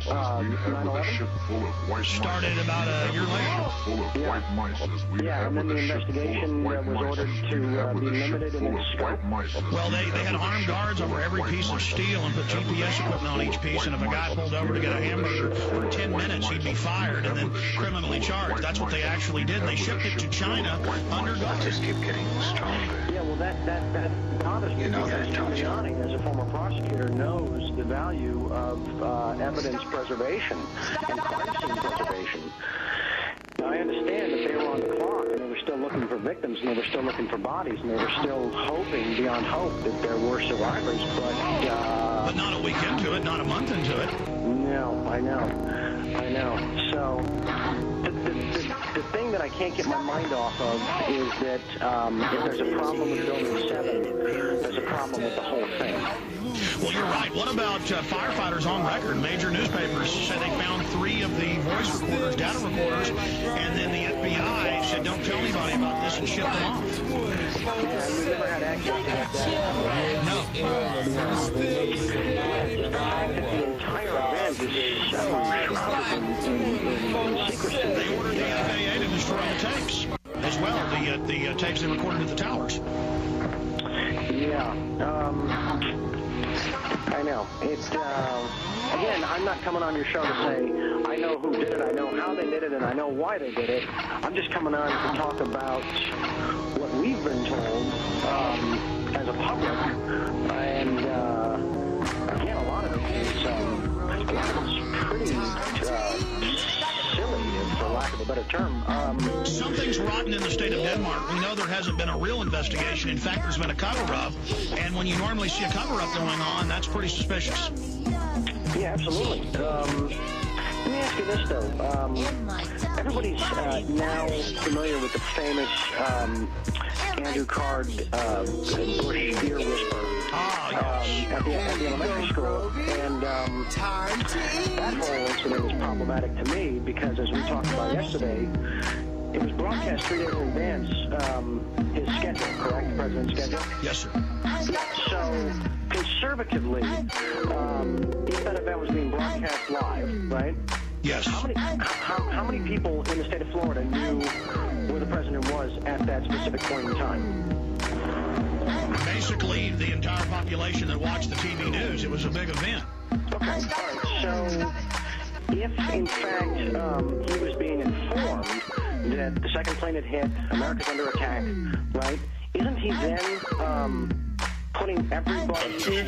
U: Started about a year later.
S: Yeah, and then the investigation was ordered to be limited in its scope.
U: Well, they had armed guards over every piece of steel and put GPS equipment on each piece, and if a guy pulled over to get a hamburger for 10 minutes, he'd be fired and then criminally charged. That's what they actually did. They shipped it to China under guard.
B: Just keep getting stronger.
S: Yeah, well, that bothers me, because Giuliani, as a former prosecutor, knows the value of evidence preservation and crime scene preservation. Now, I understand that they were on the clock, and they were still looking for victims, and they were still looking for bodies, and they were still hoping beyond hope that there were survivors,
U: but not a week into it, not a month into it.
S: No, I know. So the thing that I can't get my mind off of is that if there's a problem with Building 7, there's a problem with the whole thing.
U: Well, you're right. What about firefighters on record? Major newspapers said they found 3 of the voice recorders, data recorders, and then the FBI said, don't tell anybody about this, and shipped them off.
S: Yeah, we never had access to that data.
U: No.
S: The entire event is so shrouded in secrecy.
U: They ordered the FAA to destroy the tapes as well, the tapes they recorded at the towers.
S: Yeah. I know. It's, again, I'm not coming on your show to say I know who did it, I know how they did it, and I know why they did it. I'm just coming on to talk about what we've been told as a public, and again, a lot of it is pretty silly, for lack of a better term.
U: Something's rotten in the state of Denmark. We know there hasn't been a real investigation. In fact, there's been a cover-up, and when you normally see a cover-up going on, that's pretty suspicious.
S: Yeah, absolutely. Let me ask you this, though. Everybody's now familiar with the famous Andrew Card Bush ear whisper at the elementary school. And that whole incident is problematic to me because, as we talked about yesterday, it was broadcast 3 days in advance, his schedule, correct? The president's schedule?
U: Yes, sir.
S: So, conservatively, if that event was being broadcast live, right?
U: Yes.
S: How many people in the state of Florida knew where the president was at that specific point in time?
U: Basically, the entire population that watched the TV news. It was a big event.
S: Okay. All right. So, if in fact he was being informed that the second plane had hit, America's under attack, right? Isn't he then putting everybody
U: including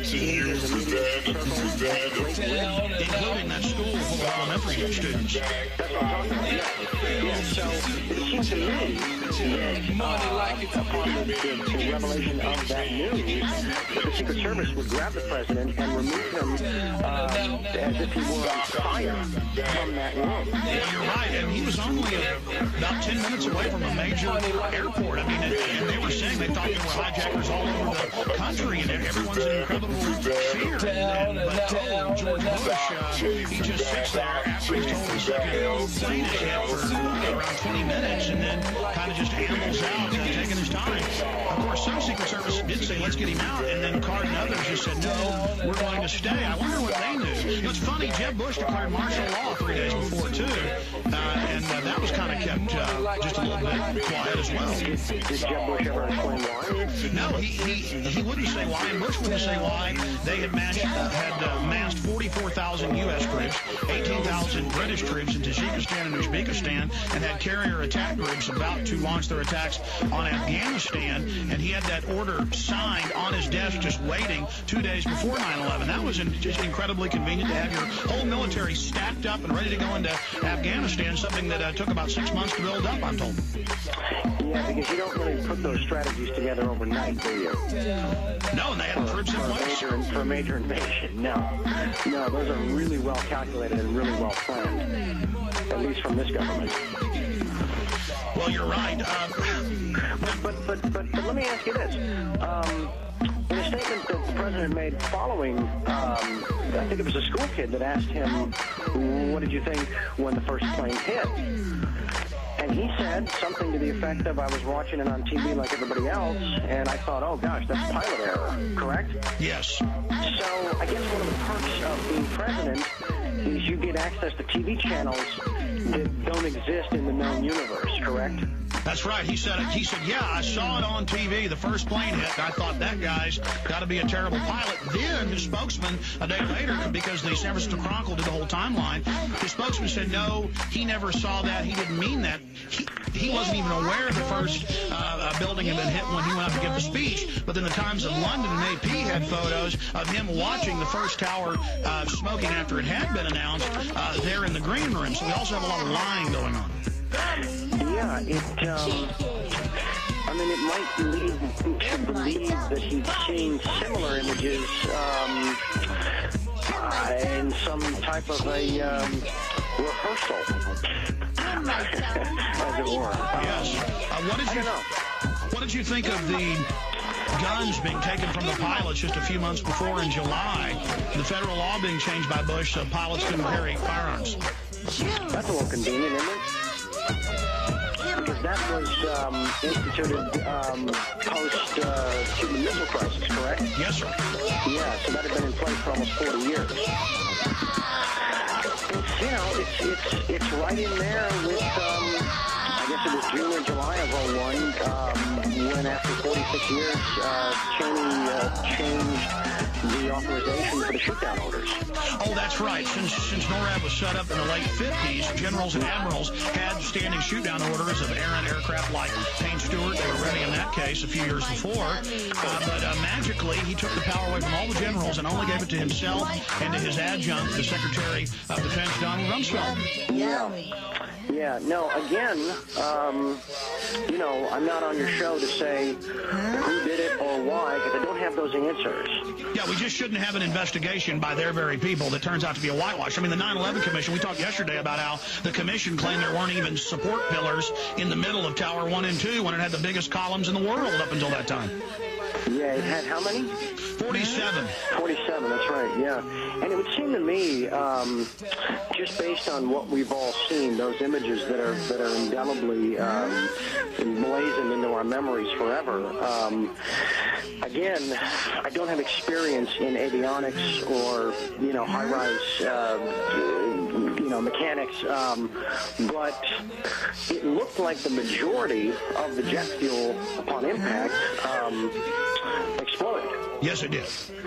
U: that school full of elementary students?
S: That's what I'm talking about. Yeah. So it seems to me that upon the revelation of that news, that the Secret Service would grab the president and remove him as if he were on fire from that room.
U: Yeah, you're right, and he was only about 10 minutes away from a major airport. I mean, and they were saying they thought there were hijackers all over the country, and everyone's in incredible fear. But George Bush, he just sits there after he's told the second plane is hit for around 20 minutes, and then kind of just ambles out, taking his time. Of course, some Secret Service did say, let's get him out, and then Card and others just said, no, we're going to stay. I wonder what they knew. It's funny, Jeb Bush declared martial law 3 days before, too, and that was kind of kept just a little bit quiet as well.
S: Did Jeb Bush ever explain why?
U: No, he wouldn't say why, and Bush wouldn't say why. They had massed 44,000 U.S. troops, 18,000 British troops in Tajikistan and Uzbekistan, and had carrier attack groups about to launch their attacks on Afghanistan, and he had that order signed on his desk just waiting 2 days before 9/11. That was just incredibly convenient to have your whole military stacked up and ready to go into Afghanistan, something that took about 6 months to build up, I'm told.
S: Yeah, because you don't really put those strategies together overnight, do you?
U: No, and they had troops in place.
S: For a major invasion, no, those are really well calculated and really well planned, at least from this government.
U: Well, you're right.
S: But let me ask you this. In a statement that the president made following, I think it was a school kid that asked him, what did you think when the first plane hit? And he said something to the effect of, I was watching it on TV like everybody else, and I thought, oh gosh, that's pilot error, correct?
U: Yes.
S: So I guess one of the perks of being president is you get access to TV channels that don't exist in the known universe, correct?
U: That's right. He said, yeah, I saw it on TV, the first plane hit, and I thought that guy's got to be a terrible pilot. Then his spokesman, a day later, because the San Francisco Chronicle did the whole timeline, his spokesman said, no, he never saw that. He didn't mean that. He wasn't even aware the first building had been hit when he went up to give the speech. But then the Times of London and AP had photos of him watching the first tower smoking after it had been announced there in the green room. So we also have a lot of lying going on.
S: Yeah, I mean, it might lead to believe that he's seen similar images in some type of a rehearsal, as it were.
U: Yes. What did you think of the guns being taken from the pilots just a few months before in July? The federal law being changed by Bush so pilots couldn't carry firearms.
S: That's a little convenient, isn't it? Because that was instituted post-Cuban Missile Crisis, correct?
U: Yes, sir.
S: Yeah, so that had been in place for almost 40 years. It's right in there with, I guess it was June or July of 2001, when after 46 years, Cheney changed the authorization for the shoot-down orders.
U: Oh, that's right. Since NORAD was set up in the late 50s, generals and admirals had standing shoot-down orders of errant aircraft like Payne Stewart. They were ready in that case a few years before. But magically, he took the power away from all the generals and only gave it to himself and to his adjunct, the Secretary of Defense, Donald Rumsfeld.
S: Yeah, no, again, you know, I'm not on your show to say who did it or why, because I don't have those answers.
U: Yeah, we just shouldn't have an investigation by their very people that turns out to be a whitewash. I mean, the 9/11 Commission, we talked yesterday about how the Commission claimed there weren't even support pillars in the middle of Tower 1 and 2 when it had the biggest columns in the world up until that time.
S: Yeah, it had how many?
U: 47.
S: 47, that's right, yeah. And it would seem to me, just based on what we've all seen, those images that are indelibly emblazoned into our memories forever, again, I don't have experience in avionics or, you know, high-rise, you know, mechanics, but it looked like the majority of the jet fuel upon impact exploded.
U: Yes, it did.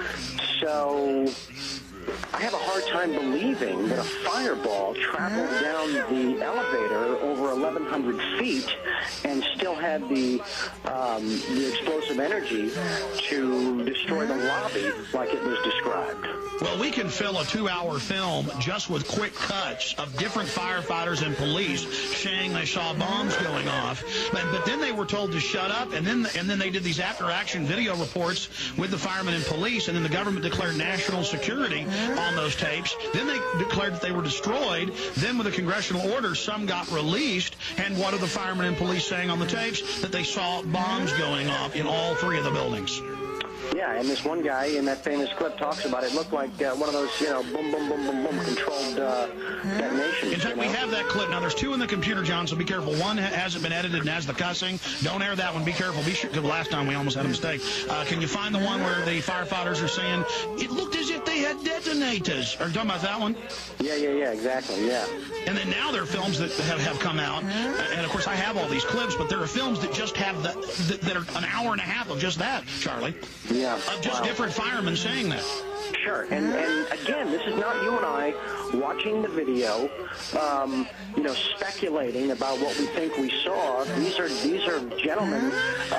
S: So I have a hard time believing that a fireball traveled down the elevator over 1,100 feet and still had the explosive energy to destroy the lobby like it was described.
U: Well, we can fill a 2-hour film just with quick cuts of different firefighters and police saying they saw bombs going off, but then they were told to shut up, and then they did these after-action video reports with the firemen and police, and then the government declared national security on those tapes. Then they declared that they were destroyed. Then with a congressional order, some got released, and what are the firemen and police saying on the tapes? That they saw bombs going off in all 3 of the buildings.
S: Yeah, and this one guy in that famous clip talks about it. Looked like one of those, you know, boom, boom, boom, boom, boom, controlled detonations.
U: In fact, we have that clip. Now, there's 2 in the computer, John, so be careful. One hasn't been edited and has the cussing. Don't air that one. Be careful. Be sure, because last time we almost had a mistake. Can you find the one where the firefighters are saying, it looked as if they had detonators? Are you talking about that one?
S: Yeah, exactly, yeah.
U: And then now there are films that have come out, and of course I have all these clips, but there are films that just have that are an hour and a half of just that, Charlie.
S: Yeah.
U: Of just different firemen saying that.
S: Sure, and again, this is not you and I watching the video, you know, speculating about what we think we saw. These are gentlemen,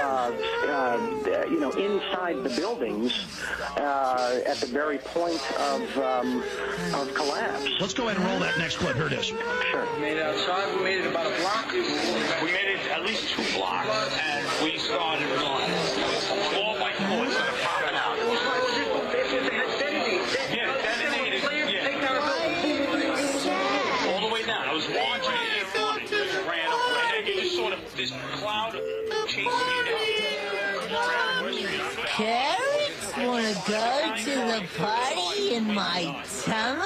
S: you know, inside the buildings at the very point of collapse.
U: Let's go ahead and roll that next clip. Here it is.
S: Sure.
C: We made it outside. We made it about a block. We made it at least 2 blocks, and we started running. 4 by 4 started popping out. All the way down. I was watching it running. It ran away. And it just sort of, this cloud chased me down.
V: Carrots want to go to the party in my tummy?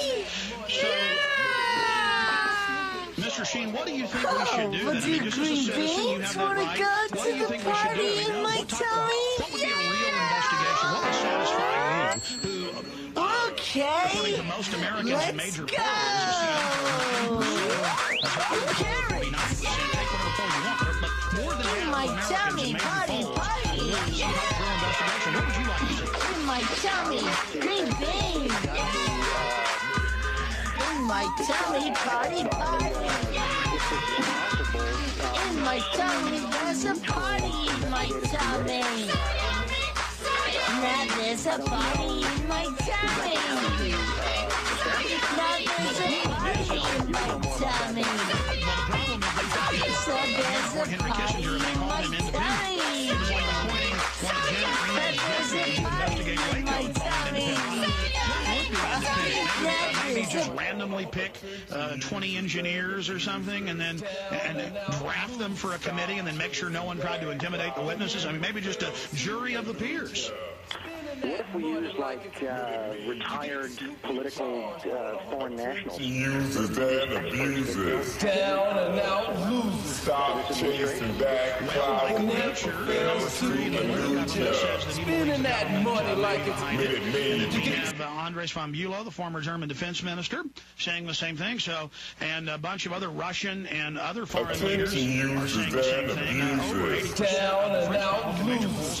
U: Mr. Sheen, what do you think we should do?
V: But you green beans want to go to the party in my tummy?
U: What would be a real investigation? What would satisfy you?
V: Okay,
U: according to most Americans in major
V: go.
U: polls, more than
V: in my tummy, party.
U: What would you like to see?
V: In my tummy, green beans. In my tummy, party. In my tummy, there's a party in my tummy. Now there's a party in my tummy. Now there's a party in my tummy. So there's a party in my tummy. There's a party in my tummy.
U: Maybe just randomly pick 20 engineers or something and then draft them for a committee and then make sure no one tried to intimidate the witnesses. I mean, maybe just a jury of the peers.
S: What if we use, like, retired political foreign nationals?
F: Uses that, abuses.
W: Down and out, lose. Stop chasing back clouds. Spending that money like it's
U: We have Andres von Bülow, the former German defense minister, saying the same thing. So, and a bunch of other Russian and other foreign leaders are saying the same thing. Over 80%
W: down and out, lose.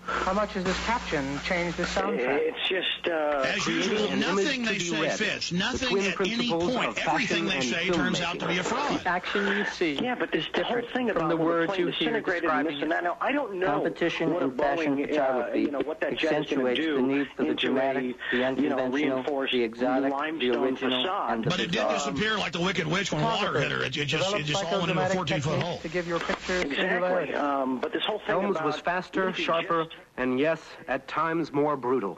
I: How much has this caption changed the soundtrack?
S: It's just...
U: As usual, nothing they say fits. Nothing at any point. Everything they say turns out to be a fraud.
I: The action you see
S: this
I: is
S: whole thing
I: from
S: about
I: the
S: when
I: words
S: plane
I: you hear
S: disintegrated and
I: describing
S: this and that. Now, I don't know
L: Competition
S: what a
L: in fashion
S: Boeing,
L: photography
S: what that jet is gonna
L: accentuates
S: do
L: the need for the
S: into
L: dramatic, the unconventional,
S: reinforced
L: the exotic, the
S: limestone
L: original,
S: facade.
L: and the
U: But it did disappear like the Wicked Witch when water hit her. It just all went into a 14-foot hole.
I: To give your picture
S: Exactly. But this whole thing
M: Holmes
S: about
M: was faster,
S: losing
M: sharper, and yes, at times more brutal.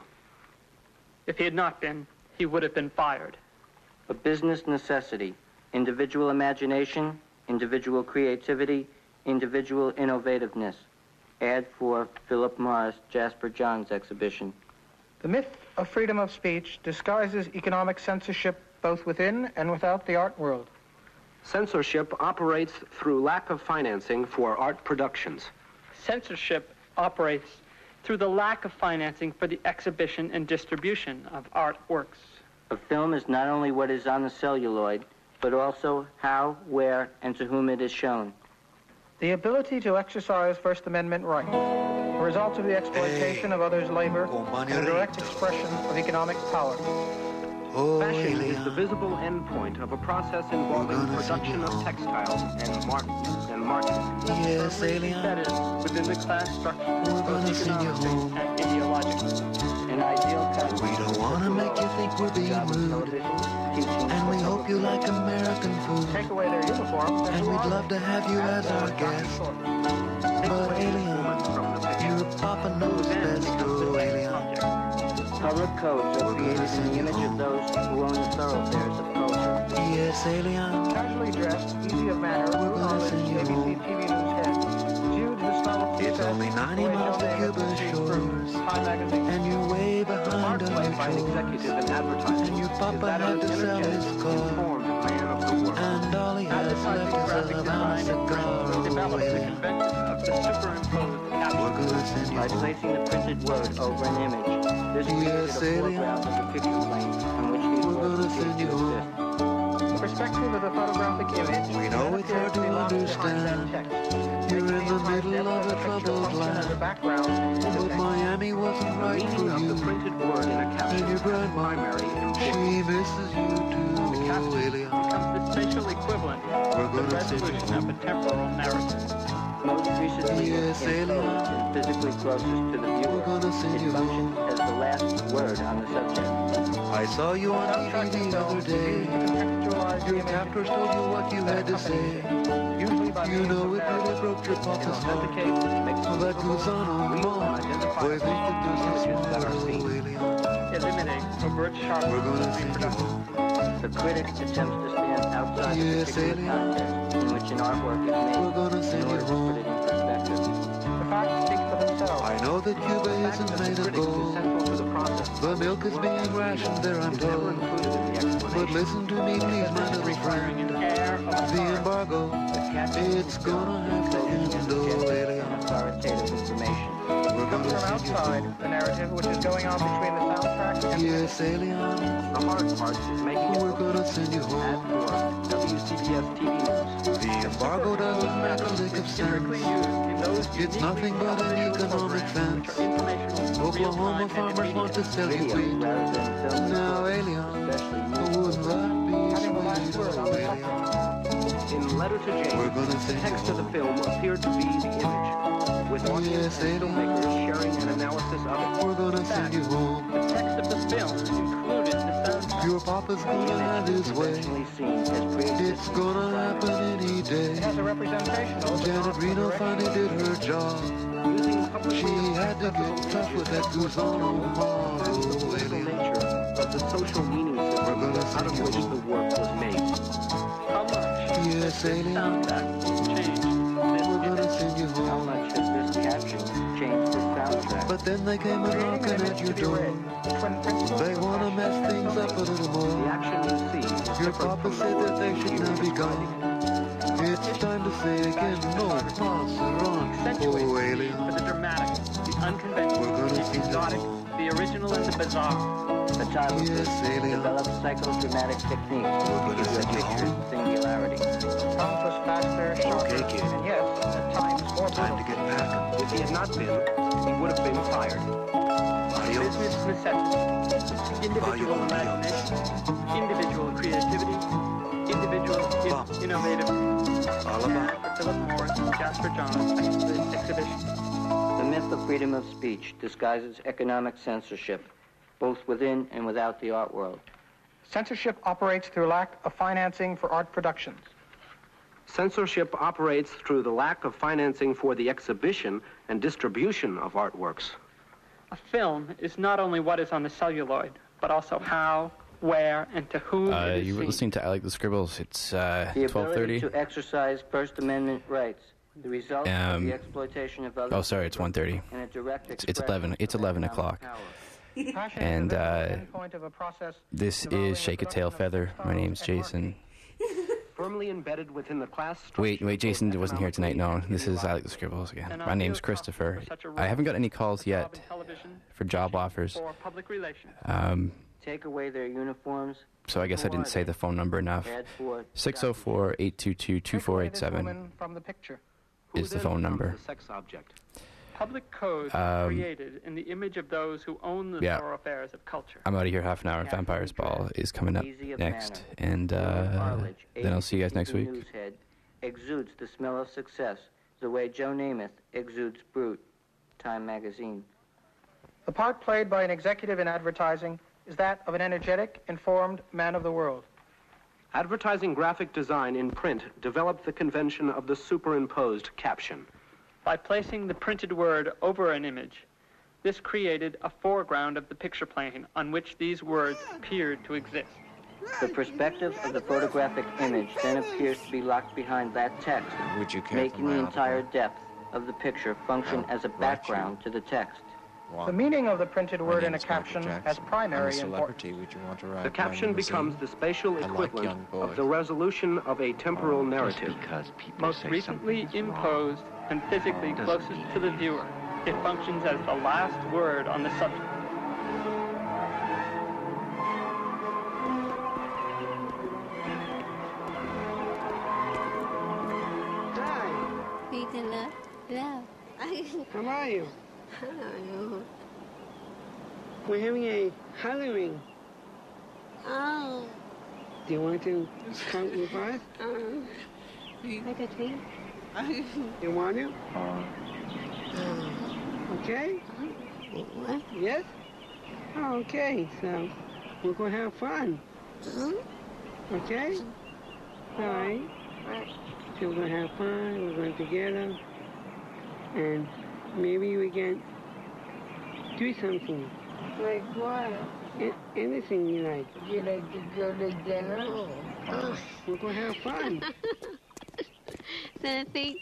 I: If he had not been, he would have been fired.
L: A business necessity, individual imagination, individual creativity, individual innovativeness. Ad for Philip Morris, Jasper Johns exhibition.
I: The myth of freedom of speech disguises economic censorship both within and without the art world.
M: Censorship operates through lack of financing for art productions.
I: Censorship operates through the lack of financing for the exhibition and distribution of artworks.
L: A film is not only what is on the celluloid, but also how, where, and to whom it is shown.
I: The ability to exercise First Amendment rights, the result of the exploitation of others' labor, and a direct expression of economic power.
M: Fashion is the visible endpoint of a process involving production of textiles and marketing.
V: Yes, alien.
I: That is, within the class structure, both economically and ideologically.
L: An ideal kind.
V: We don't want to make you think we're being rude, and we hope you like American food.
I: Take away their uniforms,
V: and we'd love to have you as our guest. But alien, your papa knows best, oh alien.
L: Public codes are created in the image of those who own the thoroughfares of culture.
V: Yes, alien.
I: Casually dressed, easy of manner, Lou Harlan, ABC TV News head, viewed his fellow
V: It's only 90 miles to Cuba's shores, and you're way behind on your chores, and your papa had to sell his car, and all he has left is a Havana cigar. Oh, alien. We're gonna send you
L: By placing the printed word over an image, this created a foreground of the picture plane on which these words appear to exist.
I: The perspective of the photographic image.
V: We know it's hard to understand. You're in the middle of a troubled land. But Miami wasn't right for you. And your grandma, she misses you too, alien.
I: Becomes the spatial equivalent of the resolution of a temporal narrative.
L: Most recently, and physically closest to the viewer, it functions as the last word on the subject.
V: I saw you on TV the other day. Your captors told you what you had to say. You know it really broke your papa's heart. That Guzano Mom, boy, they could do this alien.
I: Eliminate overt sharp reproduction.
L: The critic attempts to stand outside the particular context in which an artwork is made in order to put it in perspective.
I: The facts speak for themselves.
V: I know that Cuba isn't made of gold. The milk is being rationed there, I'm told. But listen to me, please, my little friend. The embargo, it's gonna have to end, oh, alien.
L: Authoritative information.
I: It comes from outside the narrative which is going on between the soundtrack and
V: yes, alien.
M: The hard part is making it.
V: We're gonna send you home.
M: WCBS TV News.
V: The embargo doesn't make a lick of sense. It's nothing but an economic fence. Oklahoma farmers want to sell you wheat. Now, alien, wouldn't that be sweet, oh, alien?
M: In Letter to James, the text of the film appeared to be the image, with audience and filmmakers sharing an analysis of it.
V: We're gonna send you home.
I: the text of the film included the soundtrack.
V: Your papa's gonna have his way. It's gonna happen any day.
I: It has a representation of
V: Janet Reno finally did her job. She had to get tough with that Guzano model, alien.
M: Of the social meaning system out of which the work was made.
I: How much?
V: Yes, alien. We're gonna send you home.
L: How much has this caption changed the soundtrack?
V: But then they came a knocking at your door. They wanna mess things up a little more.
M: The action you see.
V: Your papa said that they should now be gone. It's time to say again, no, pass it on, oh alien.
I: For the dramatic, the unconventional, the exotic, the original and the bizarre.
L: Photography develops psychodramatic techniques to give a picture's singularity.
I: Sound was faster, sharper, and yes, at times more brutal.
V: Time to get packing.
M: If he had not been he would have been fired. Business necessity, individual imagination, individual creativity, individual innovative. Philip Morris, Jasper Johns exhibition.
L: The myth of freedom of speech disguises economic censorship, both within and without the art world.
I: Censorship operates through lack of financing for art productions.
M: Censorship operates through the lack of financing for the exhibition and distribution of artworks.
G: A film is not only what is on the celluloid, but also how, where, and to whom it is
J: You were
G: seen.
J: listening to I Like the Scribbles. It's
L: The ability
J: 12:30.
L: to exercise First Amendment rights, the result of the exploitation of others.
J: Oh, sorry, it's 1:30.
L: And a direct
J: It's 11. It's 11 o'clock. And this is Shake a Tail Feather. My name's Jason.
M: Firmly embedded within the class structure.
J: Wait, Jason wasn't here tonight. No, this is I Like the Scribbles again. My name's Christopher. I haven't got any calls yet for job offers.
L: Take away their uniforms.
J: So I guess I didn't say the phone number enough. 604-822-2487
I: From the picture.
J: is the phone number.
M: Sex object.
G: Public codes created in the image of those who own the
J: yeah.
G: thoroughfares of culture.
J: I'm out of here half an hour. Vampires Ball is coming up next. And then I'll see you guys next week.
L: Newshead exudes the smell of success the way Joe Namath exudes brute. Time magazine.
I: The part played by an executive in advertising is that of an energetic, informed man of the world.
M: Advertising graphic design in print developed the convention of the superimposed caption.
G: By placing the printed word over an image, this created a foreground of the picture plane on which these words appeared to exist.
L: The perspective of the photographic image then appears to be locked behind that text, making the entire depth of the picture function as a background to the text.
I: The meaning of the printed word in a caption has primary importance.
M: The caption becomes the spatial equivalent of the resolution of a temporal narrative.
G: Most recently imposed and physically closest to the viewer, it functions as the last word on the subject.
K: How are you? We're having a Halloween.
X: Oh.
K: Do you want to come with us?
X: Like a tree?
K: You want to? Okay?
X: What?
K: Yes? Oh, okay, so we're going to have fun. Okay? All right. So we're going to have fun, we're going together, and maybe we can do something.
X: Like what?
K: Anything you like.
X: You like to go to dinner?
K: We're going to have fun.
X: Something?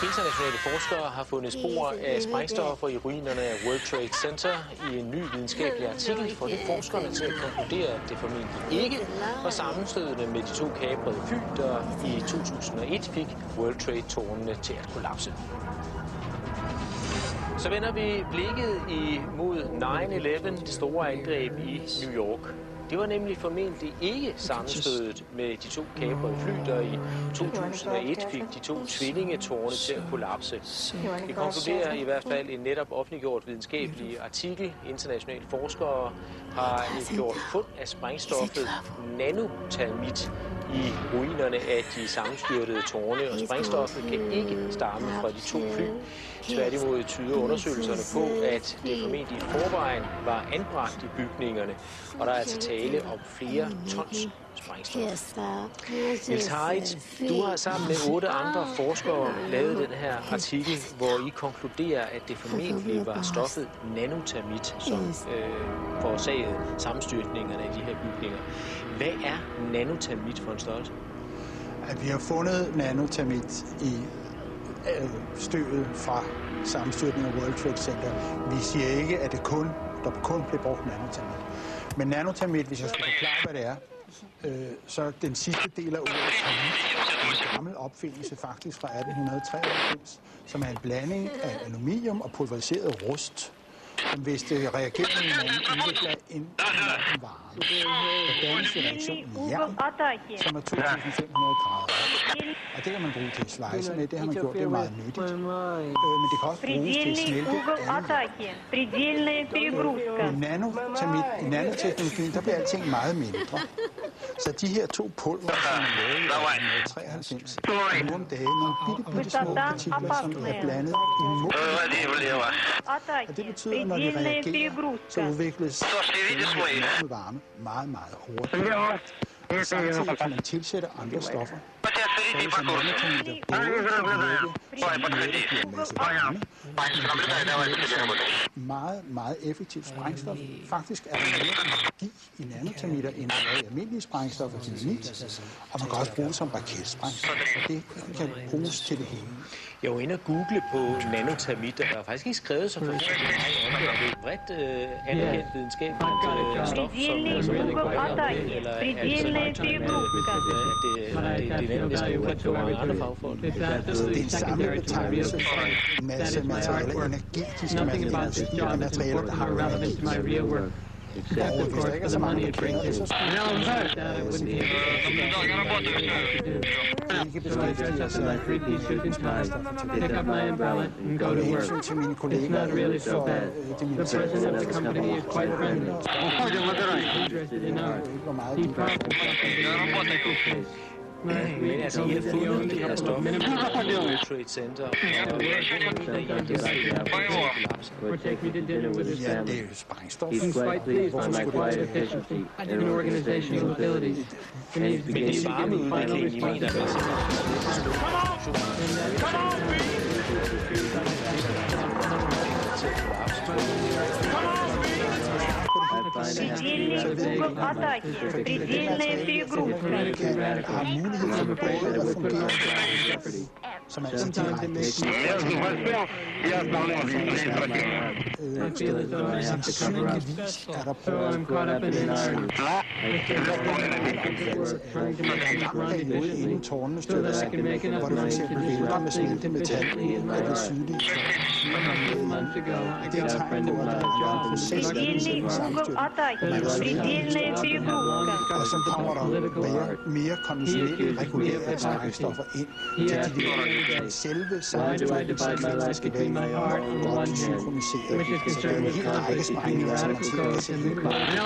N: Internationale forskere har fundet spor af sprængstoffer i ruinerne af World Trade Center. I en ny videnskabelig artikel får det forskerne til at konkludere, at det formentlig ikke var sammenstødende med de to kaprede fly, der i 2001 fik World Trade-tårnene til at kollapse. Så vender vi blikket imod 9/11, det store angreb i New York. Det var nemlig formentlig ikke sammenstødet med de to kaprede fly, der i 2001 fik de to tvillingetårne til at kollapse. Det konkluderer i hvert fald en netop offentliggjort videnskabelig artikel. Internationale forskere har gjort fund af sprængstoffet nanotermit i ruinerne af de sammenstyrtede tårne, og sprængstoffet kan ikke stamme fra de to fly. Tværtimod tyder undersøgelserne på, at det formentlig i forvejen var anbragt i bygningerne, og der er altså tale om flere tons sprængstof. Niels Harrit, du har sammen med 8 andre forskere lavet den her artikel, hvor I konkluderer, at det formentlig var stoffet nanotermit, som forårsagede sammenstyrtningerne af de her bygninger. Hvad er nanotermit for en størrelse?
O: At vi har fundet nanotermit i støvet fra sammenstyrtningen af World Trade Center. Vi siger ikke, at der kun blev brugt nanotermit. Men nanotermit, hvis jeg skulle forklare, hvad det er, så den sidste del af ordet termit er en gammel opfindelse faktisk fra 1893, som er en blanding af aluminium og pulveriseret rust, som hvis det reagerer med hinanden, udvikler en varme. Der dannes en reaktion med jern, som er 2500 grader. Og det kan man bruge til at svejse med. Det har man gjort, det er meget nyttigt. Men det kan også bruges til at smelte I nanoteknologien, der bliver alting meget mindre. Så de her to pulver, som er lavet i 1993, er nogle dage nogle bitte små partikler, som er blandet i motor. Og det betyder, at når de reagerer, så udvikles den varme meget, meget hurtigt. Og samtidig kan man tilsætte andre stoffer. Så nanotermitter meget effektivt sprængstof. Faktisk er der mere energi i nanotermitter end i almindelige sprængstoffer til dynamit. Og man kan også bruge det som raketsprængstof. Og det kan bruges til det hele.
N: Jeg var inde og google på nanotermit, og der er faktisk ikke skrevet så forfærdeligt meget om det. Og det er et bredt anerkendt videnskabeligt stof, som man ikke går af eller det er beskrevet på mange andre fagfolk.
O: Det er en samlet betegnelse for en masse materialer, energetiske materialer, der har energi. Og hvis der ikke er så mange, der kender det, så skal ikke beskæftige sig med pick up my umbrella and go to work. It's not really so bad. The president of the company is quite friendly. Interested in our deep profit.
N: Men altså, I har fundet det her stof i World Trade Center,
O: ja, det er jo sprængstof.
H: He's quite pleased by my quiet efficiency and organizational abilities.
N: Men det er varme udvikling i meter.
P: Предельный угол атаки, предельная перегрузка.
H: I'm caught up in an so that I can make enough money to disrupt things efficiently in my art. Months ago, I got a friend of mine a job in the
P: Предельный угол атаки, предельная перегрузка.
O: Og så kommer der mere konventionelle regulære sprængstoffer ind til de der selve sammenstødningssekvenser skal være godt synkroniseret. Så det er en hel række sprængninger, som man kan se helt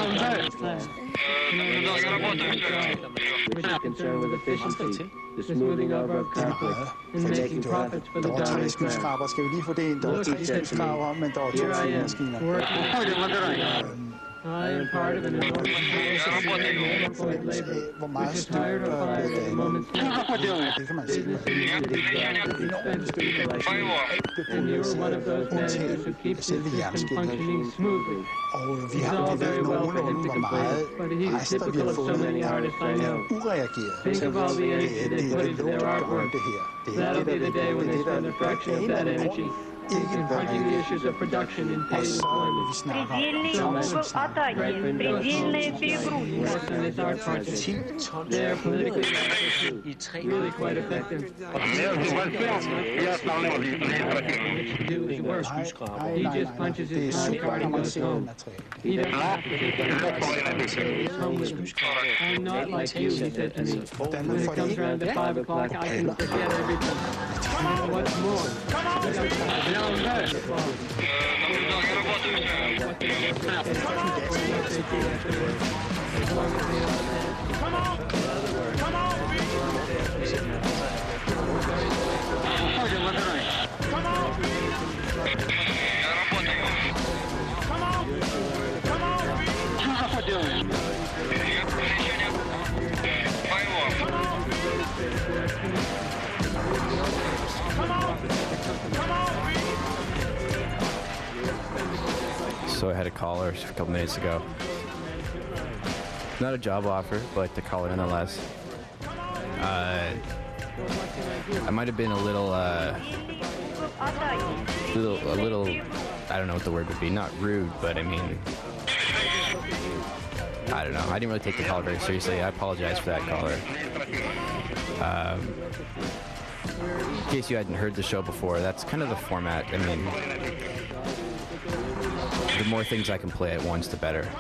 H: which is concerned with efficiency, the smoothing over of conflict, and making profits for the dominant class.
O: Skal vi lige få det ind? Der var 3 skyskraber, men der var 2 maskiner.
H: I am part of an enormous unemployed labor, which is hired or fired at a moment's notice. And you are one of those managers who keeps the system functioning smoothly. It's all very well for him to complain, but he is typical of so many artists I know. Think of all the energy they put into their artwork. That'll be the day when they spend a fraction of that energy confronting the issues of production and paid employment. They're politically really quite effective. He just punches his time card and goes home. He doesn't have to take it home with him. I'm not like you, he said to me. When it comes around to 5 o'clock, I can forget everything. And what's more, now I'm better. Come on! Come on!
J: So I had a caller a couple minutes ago. Not a job offer, but the caller nonetheless. I might have been a little, I don't know what the word would be. Not rude, but I mean, I don't know. I didn't really take the call very seriously. I apologize for that caller. In case you hadn't heard the show before, that's kind of the format. I mean, the more things I can play at once, the better.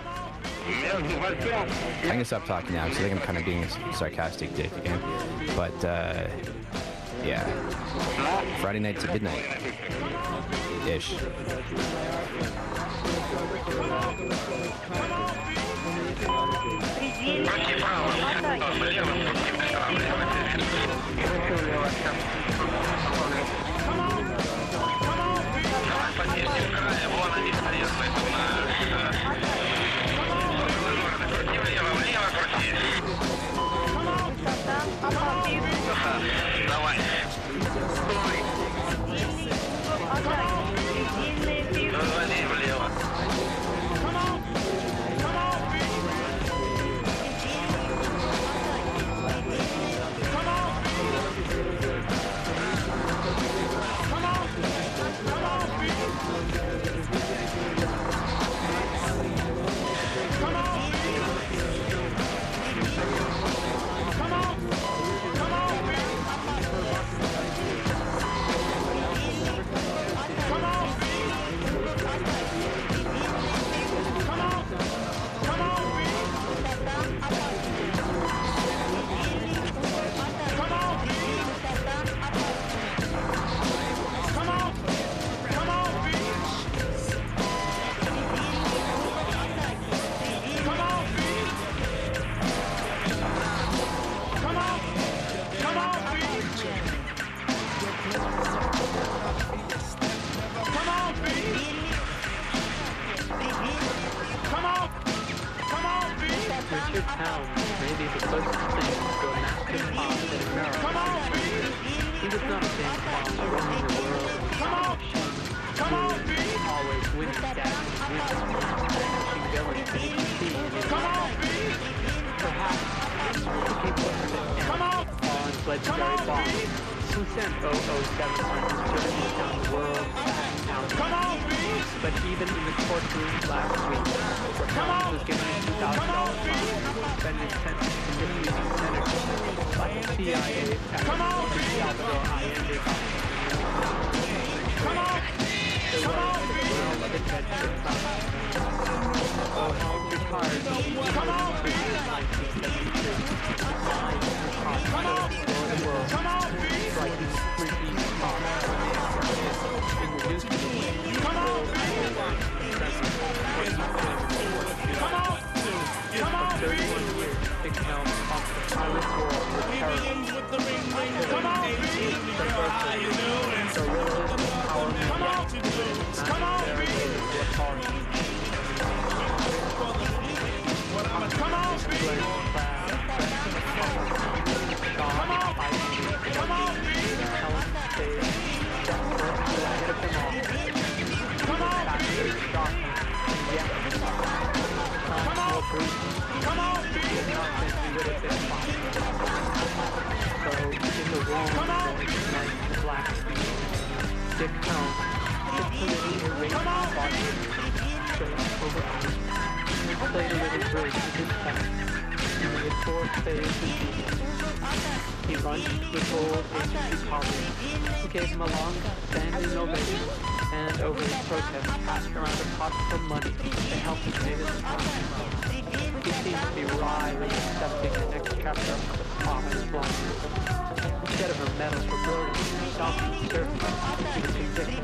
J: I'm gonna stop talking now because I think I'm kind of being a sarcastic dick again. But, yeah. Friday night to midnight. Ish.
G: Dick Helm, played a little bridge with his past. He made 4 saves this season. He lunched with old agency colleagues who gave him a long standing ovation and over his protest passed around a pot of money to help him pay his time. He seemed to be wryly accepting the next chapter of the spot in his life. Instead of a medal for brilliance, self-service, he was convicted.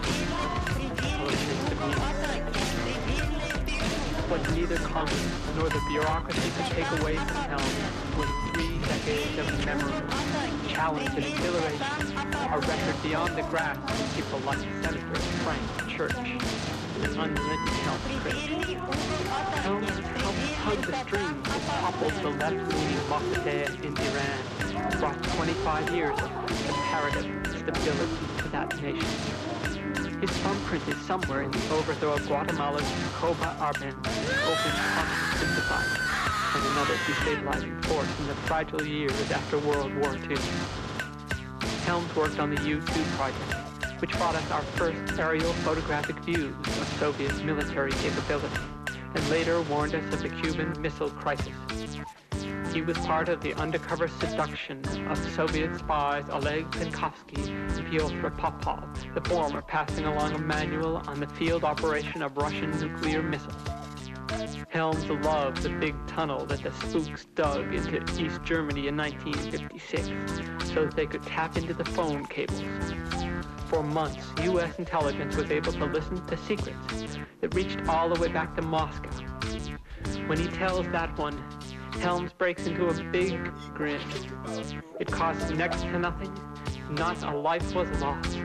G: What neither Congress nor the bureaucracy could take away from Helm was 3 decades of memory, challenge and exhilaration, a record beyond the grasp of people like Senator Frank Church, an unrelenting Helm critic. Helm helped tug the strings that toppled the left-leaning Mossadegh in Iran, brought 25 years of comparative stability to that nation. His thumbprint is somewhere in the overthrow of Guatemala's Coba Arben, open communist sympathizer, and another destabilizing force in the fragile years after World War II. Helms worked on the U-2 project, which brought us our first aerial photographic views of Soviet military capability, and later warned us of the Cuban Missile Crisis. He was part of the undercover seduction of Soviet spies Oleg Penkovsky and Pyotr Popov, the former passing along a manual on the field operation of Russian nuclear missiles. Helms loved the big tunnel that the spooks dug into East Germany in 1956 so that they could tap into the phone cables. For months, U.S. intelligence was able to listen to secrets that reached all the way back to Moscow. When he tells that one, Helms breaks into a big grin. It cost next to nothing. Not a life was lost.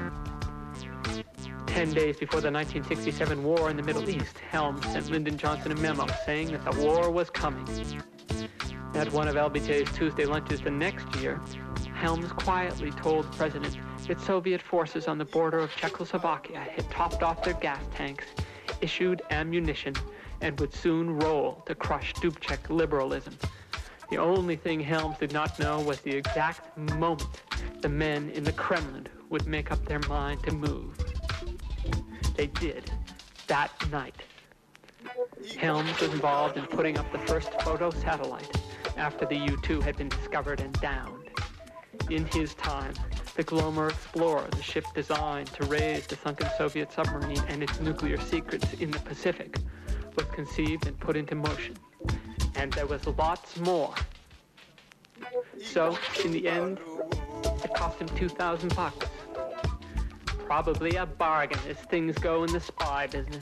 G: 10 days before the 1967 war in the Middle East, Helms sent Lyndon Johnson a memo saying that the war was coming. At one of LBJ's Tuesday lunches the next year, Helms quietly told the president that Soviet forces on the border of Czechoslovakia had topped off their gas tanks, issued ammunition, and would soon roll to crush Dubček liberalism. The only thing Helms did not know was the exact moment the men in the Kremlin would make up their mind to move. They did, that night. Helms was involved in putting up the first photo satellite after the U-2 had been discovered and downed. In his time, the Glomar Explorer, the ship designed to raise the sunken Soviet submarine and its nuclear secrets in the Pacific, was conceived and put into motion. And there was lots more. So, in the end, it cost him $2,000. Probably a bargain as things go in the spy business.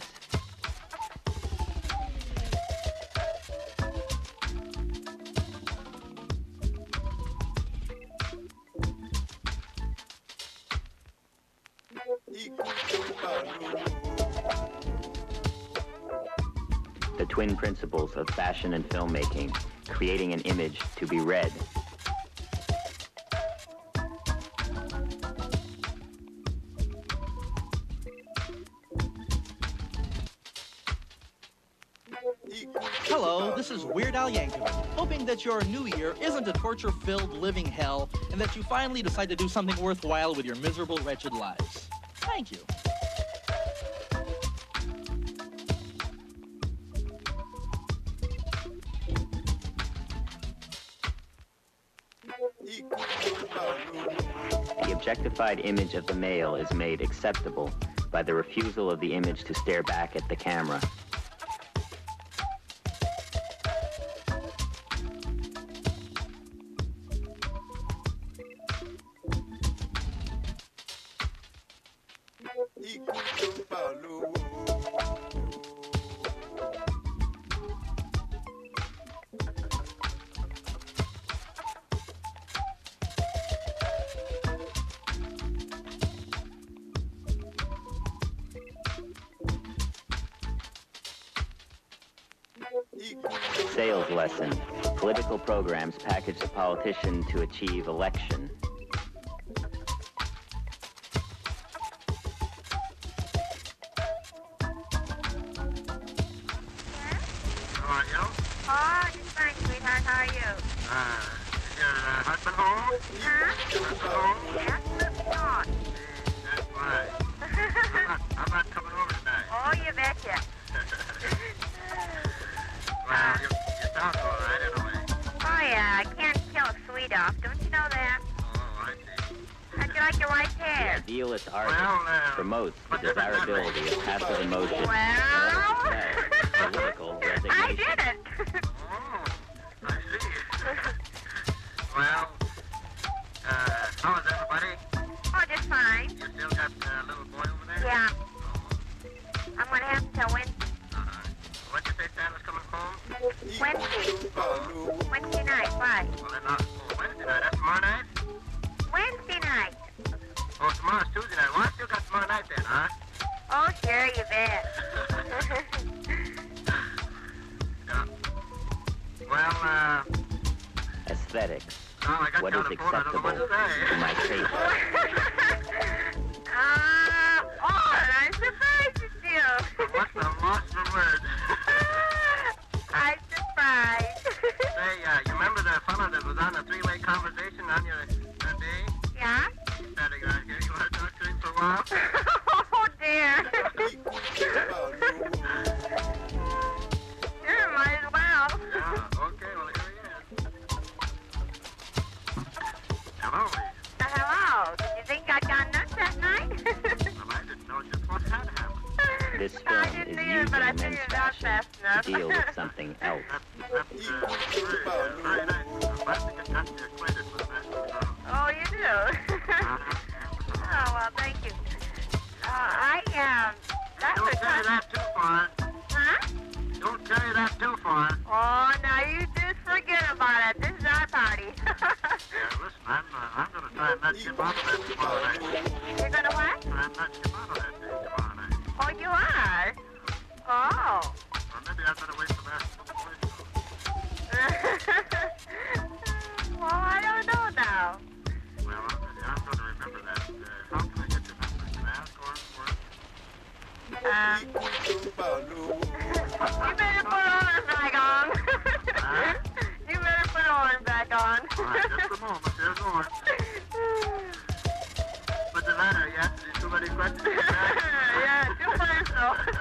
A: The twin principles of fashion and filmmaking, creating an image to be read.
E: Hello, this is Weird Al Yankovic, hoping that your new year isn't a torture-filled living hell and that you finally decide to do something worthwhile with your miserable, wretched lives. Thank you.
A: The objectified image of the male is made acceptable by the refusal of the image to stare back at the camera. sales lesson. Political programs package the politician to achieve election.
X: Oh, just fine, sweetheart. How are you?
F: Is your husband home?
X: Huh? Absolutely not.
F: That's right. I'm not coming over tonight.
X: Oh, you betcha.
F: Well, you sound all right anyway.
X: Oh, yeah. I can't kill a sweet off. Don't you know that?
F: Oh, I see.
X: How'd you like your white
A: The
X: hair?
A: idealist artist promotes the desirability of passive emotion.
X: Well,
A: Political resignation.
X: I did it.
F: I see. Well, how is everybody?
X: Oh, just fine.
F: You still got a little boy over there?
X: Yeah. I'm going to have to win
F: What'd you say Santa's coming home?
X: Wednesday. Wednesday night. Why?
F: Well, then not Wednesday night. That's tomorrow night?
X: Wednesday night.
F: Oh, tomorrow's Tuesday night. Well, I still got tomorrow night then, huh?
X: Oh, sure, you bet.
F: Well,
A: Aesthetics.
F: I got
A: What
F: you
A: is
F: on the phone. I don't know what
A: acceptable
F: to say.
A: to my taste?
X: Oh, I'm surprised at you.
F: What's the lost for words?
X: I'm surprised.
F: Say, you remember the fellow that was on the three-way conversation on your that day?
X: Yeah?
F: He said he got here. You want to talk to him for a while?
X: Oh, dear. Sure, might as well.
F: Yeah, okay, well, here he is. Hello.
X: Hello. Did you think I'd gone nuts that night?
F: Well, I didn't know just what had happened.
A: This
X: I
A: film
X: didn't
A: is
X: either,
A: using
X: but I
A: men's
X: figured it out
A: fashion
X: fast enough.
A: to deal with something else.
F: That's very nice. I'm glad to get you acquainted with that.
X: Oh, you do? Oh, well, thank you. That
F: Don't
X: was
F: carry that too far.
X: Huh?
F: Don't carry that too far.
X: Oh, now you just forget about it. This is our party.
F: Yeah, listen, I'm going to try and nudge him out of that tomorrow night.
X: You're going to what?
F: Try and nudge him out of that day tomorrow night.
X: Oh, you are? Oh.
F: Or maybe I better wait for that.
X: Well, I don't know now.
F: Well, I'm going to remember that. How can I get your number? Can I ask for it?
X: You better put Orange back on. You better put Orange back on.
F: All right, just a moment. There's Orange. But the matter yet? There's too many questions.
X: Yeah, too funny so.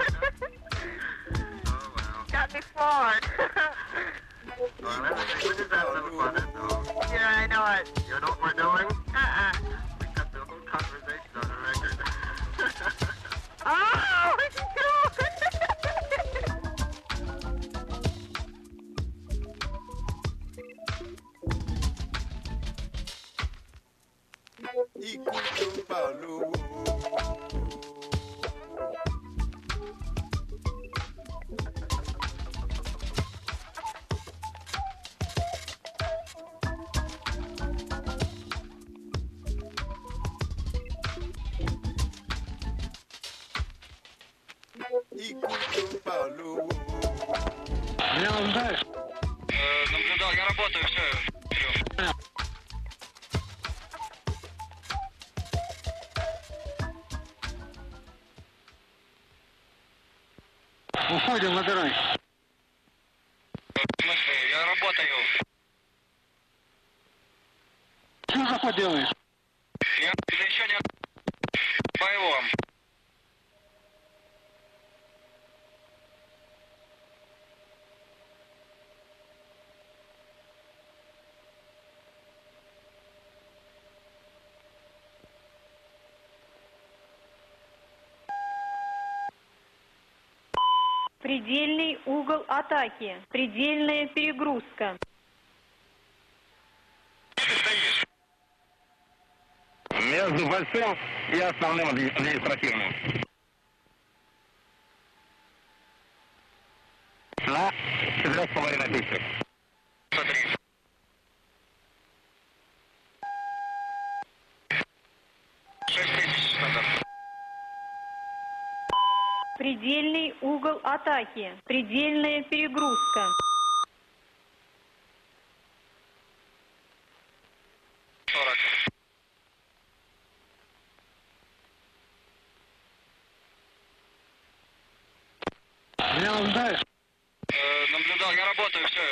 F: Oh, well.
X: Got me floored.
F: Well, everything. We just have a little fun, that's all.
X: Yeah, I know it.
F: You know what we're doing?
X: Uh-uh.
F: We got the whole conversation on the record.
X: Oh,
F: Наблюдал, я работаю, все.
K: Уходим, набирай.
F: В смысле? Я работаю.
K: Что заход делаешь?
F: Я еще не боевом.
B: Предельный угол атаки. Предельная перегрузка.
F: Между большим и основным административным. На 4,5 тысяч.
B: Предельный угол атаки. Предельная перегрузка.
F: Наблюдал, я работаю, все.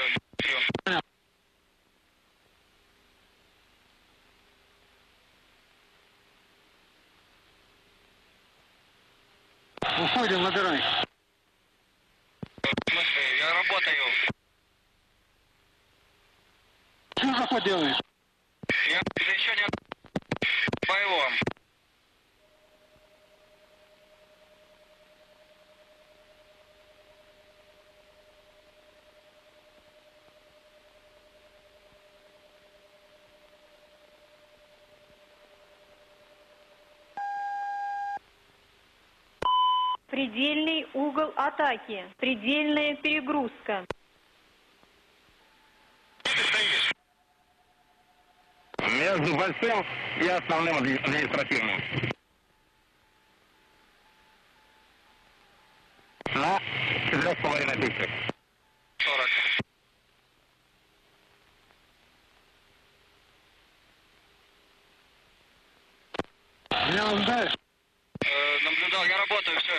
K: Уходим, набирай.
F: В смысле, я работаю.
K: Что заход делаешь?
F: Я еще не в боевом.
B: Предельный угол атаки. Предельная перегрузка.
F: Между большим и основным административным. На 4,5 тысяч. 40. Наблюдал, я работаю, все.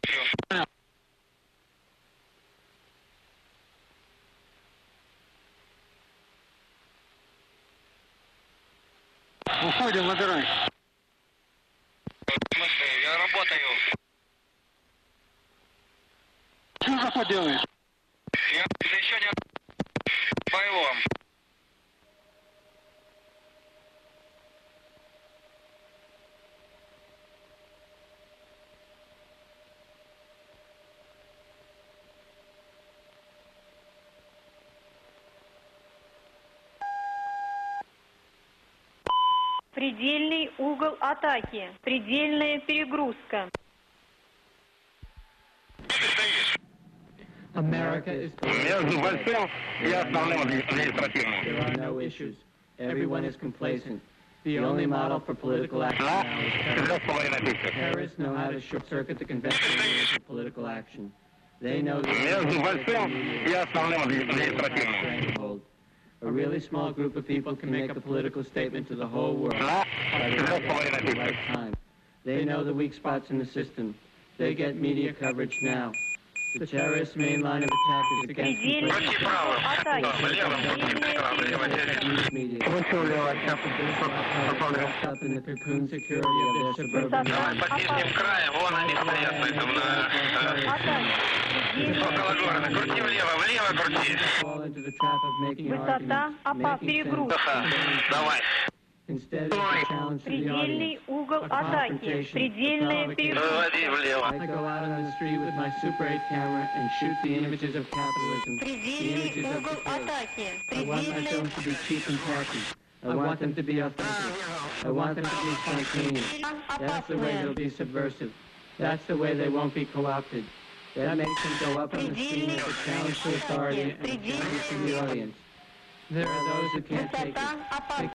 K: Уходим, набирай.
F: В смысле, я работаю.
K: Что заход делаешь?
F: Я еще не в боевом.
B: Предельный угол атаки. Предельная перегрузка.
F: Между большим и основным административным.
C: There are no issues. Everyone is complacent. The only model for political action now is terrorists. Terrorists know how to short-circuit the conventional rules of political action. They know
F: Между большим и основным административным.
C: A really small group of people can make a political statement to the whole world by the right time. They know the weak spots in the system. They get media coverage now. The terrorists' main line of attack is against up in the cocoon security of their suburban lives. Fall into the trap of making arguments. Instead, it's a challenge to the audience.
B: Угол атаки. Предельная перегрузка.
C: I go out on the street with my Super 8 camera and shoot the images of capitalism, the images of decay. I want my films to be cheap and tacky. I want them to be authentic. I want them to be spontaneous. That's the way they'll be subversive. That's the way they won't be co-opted. That makes them go up on the screen as a challenge to authority and a challenge to the audience. There are those who can't take it. They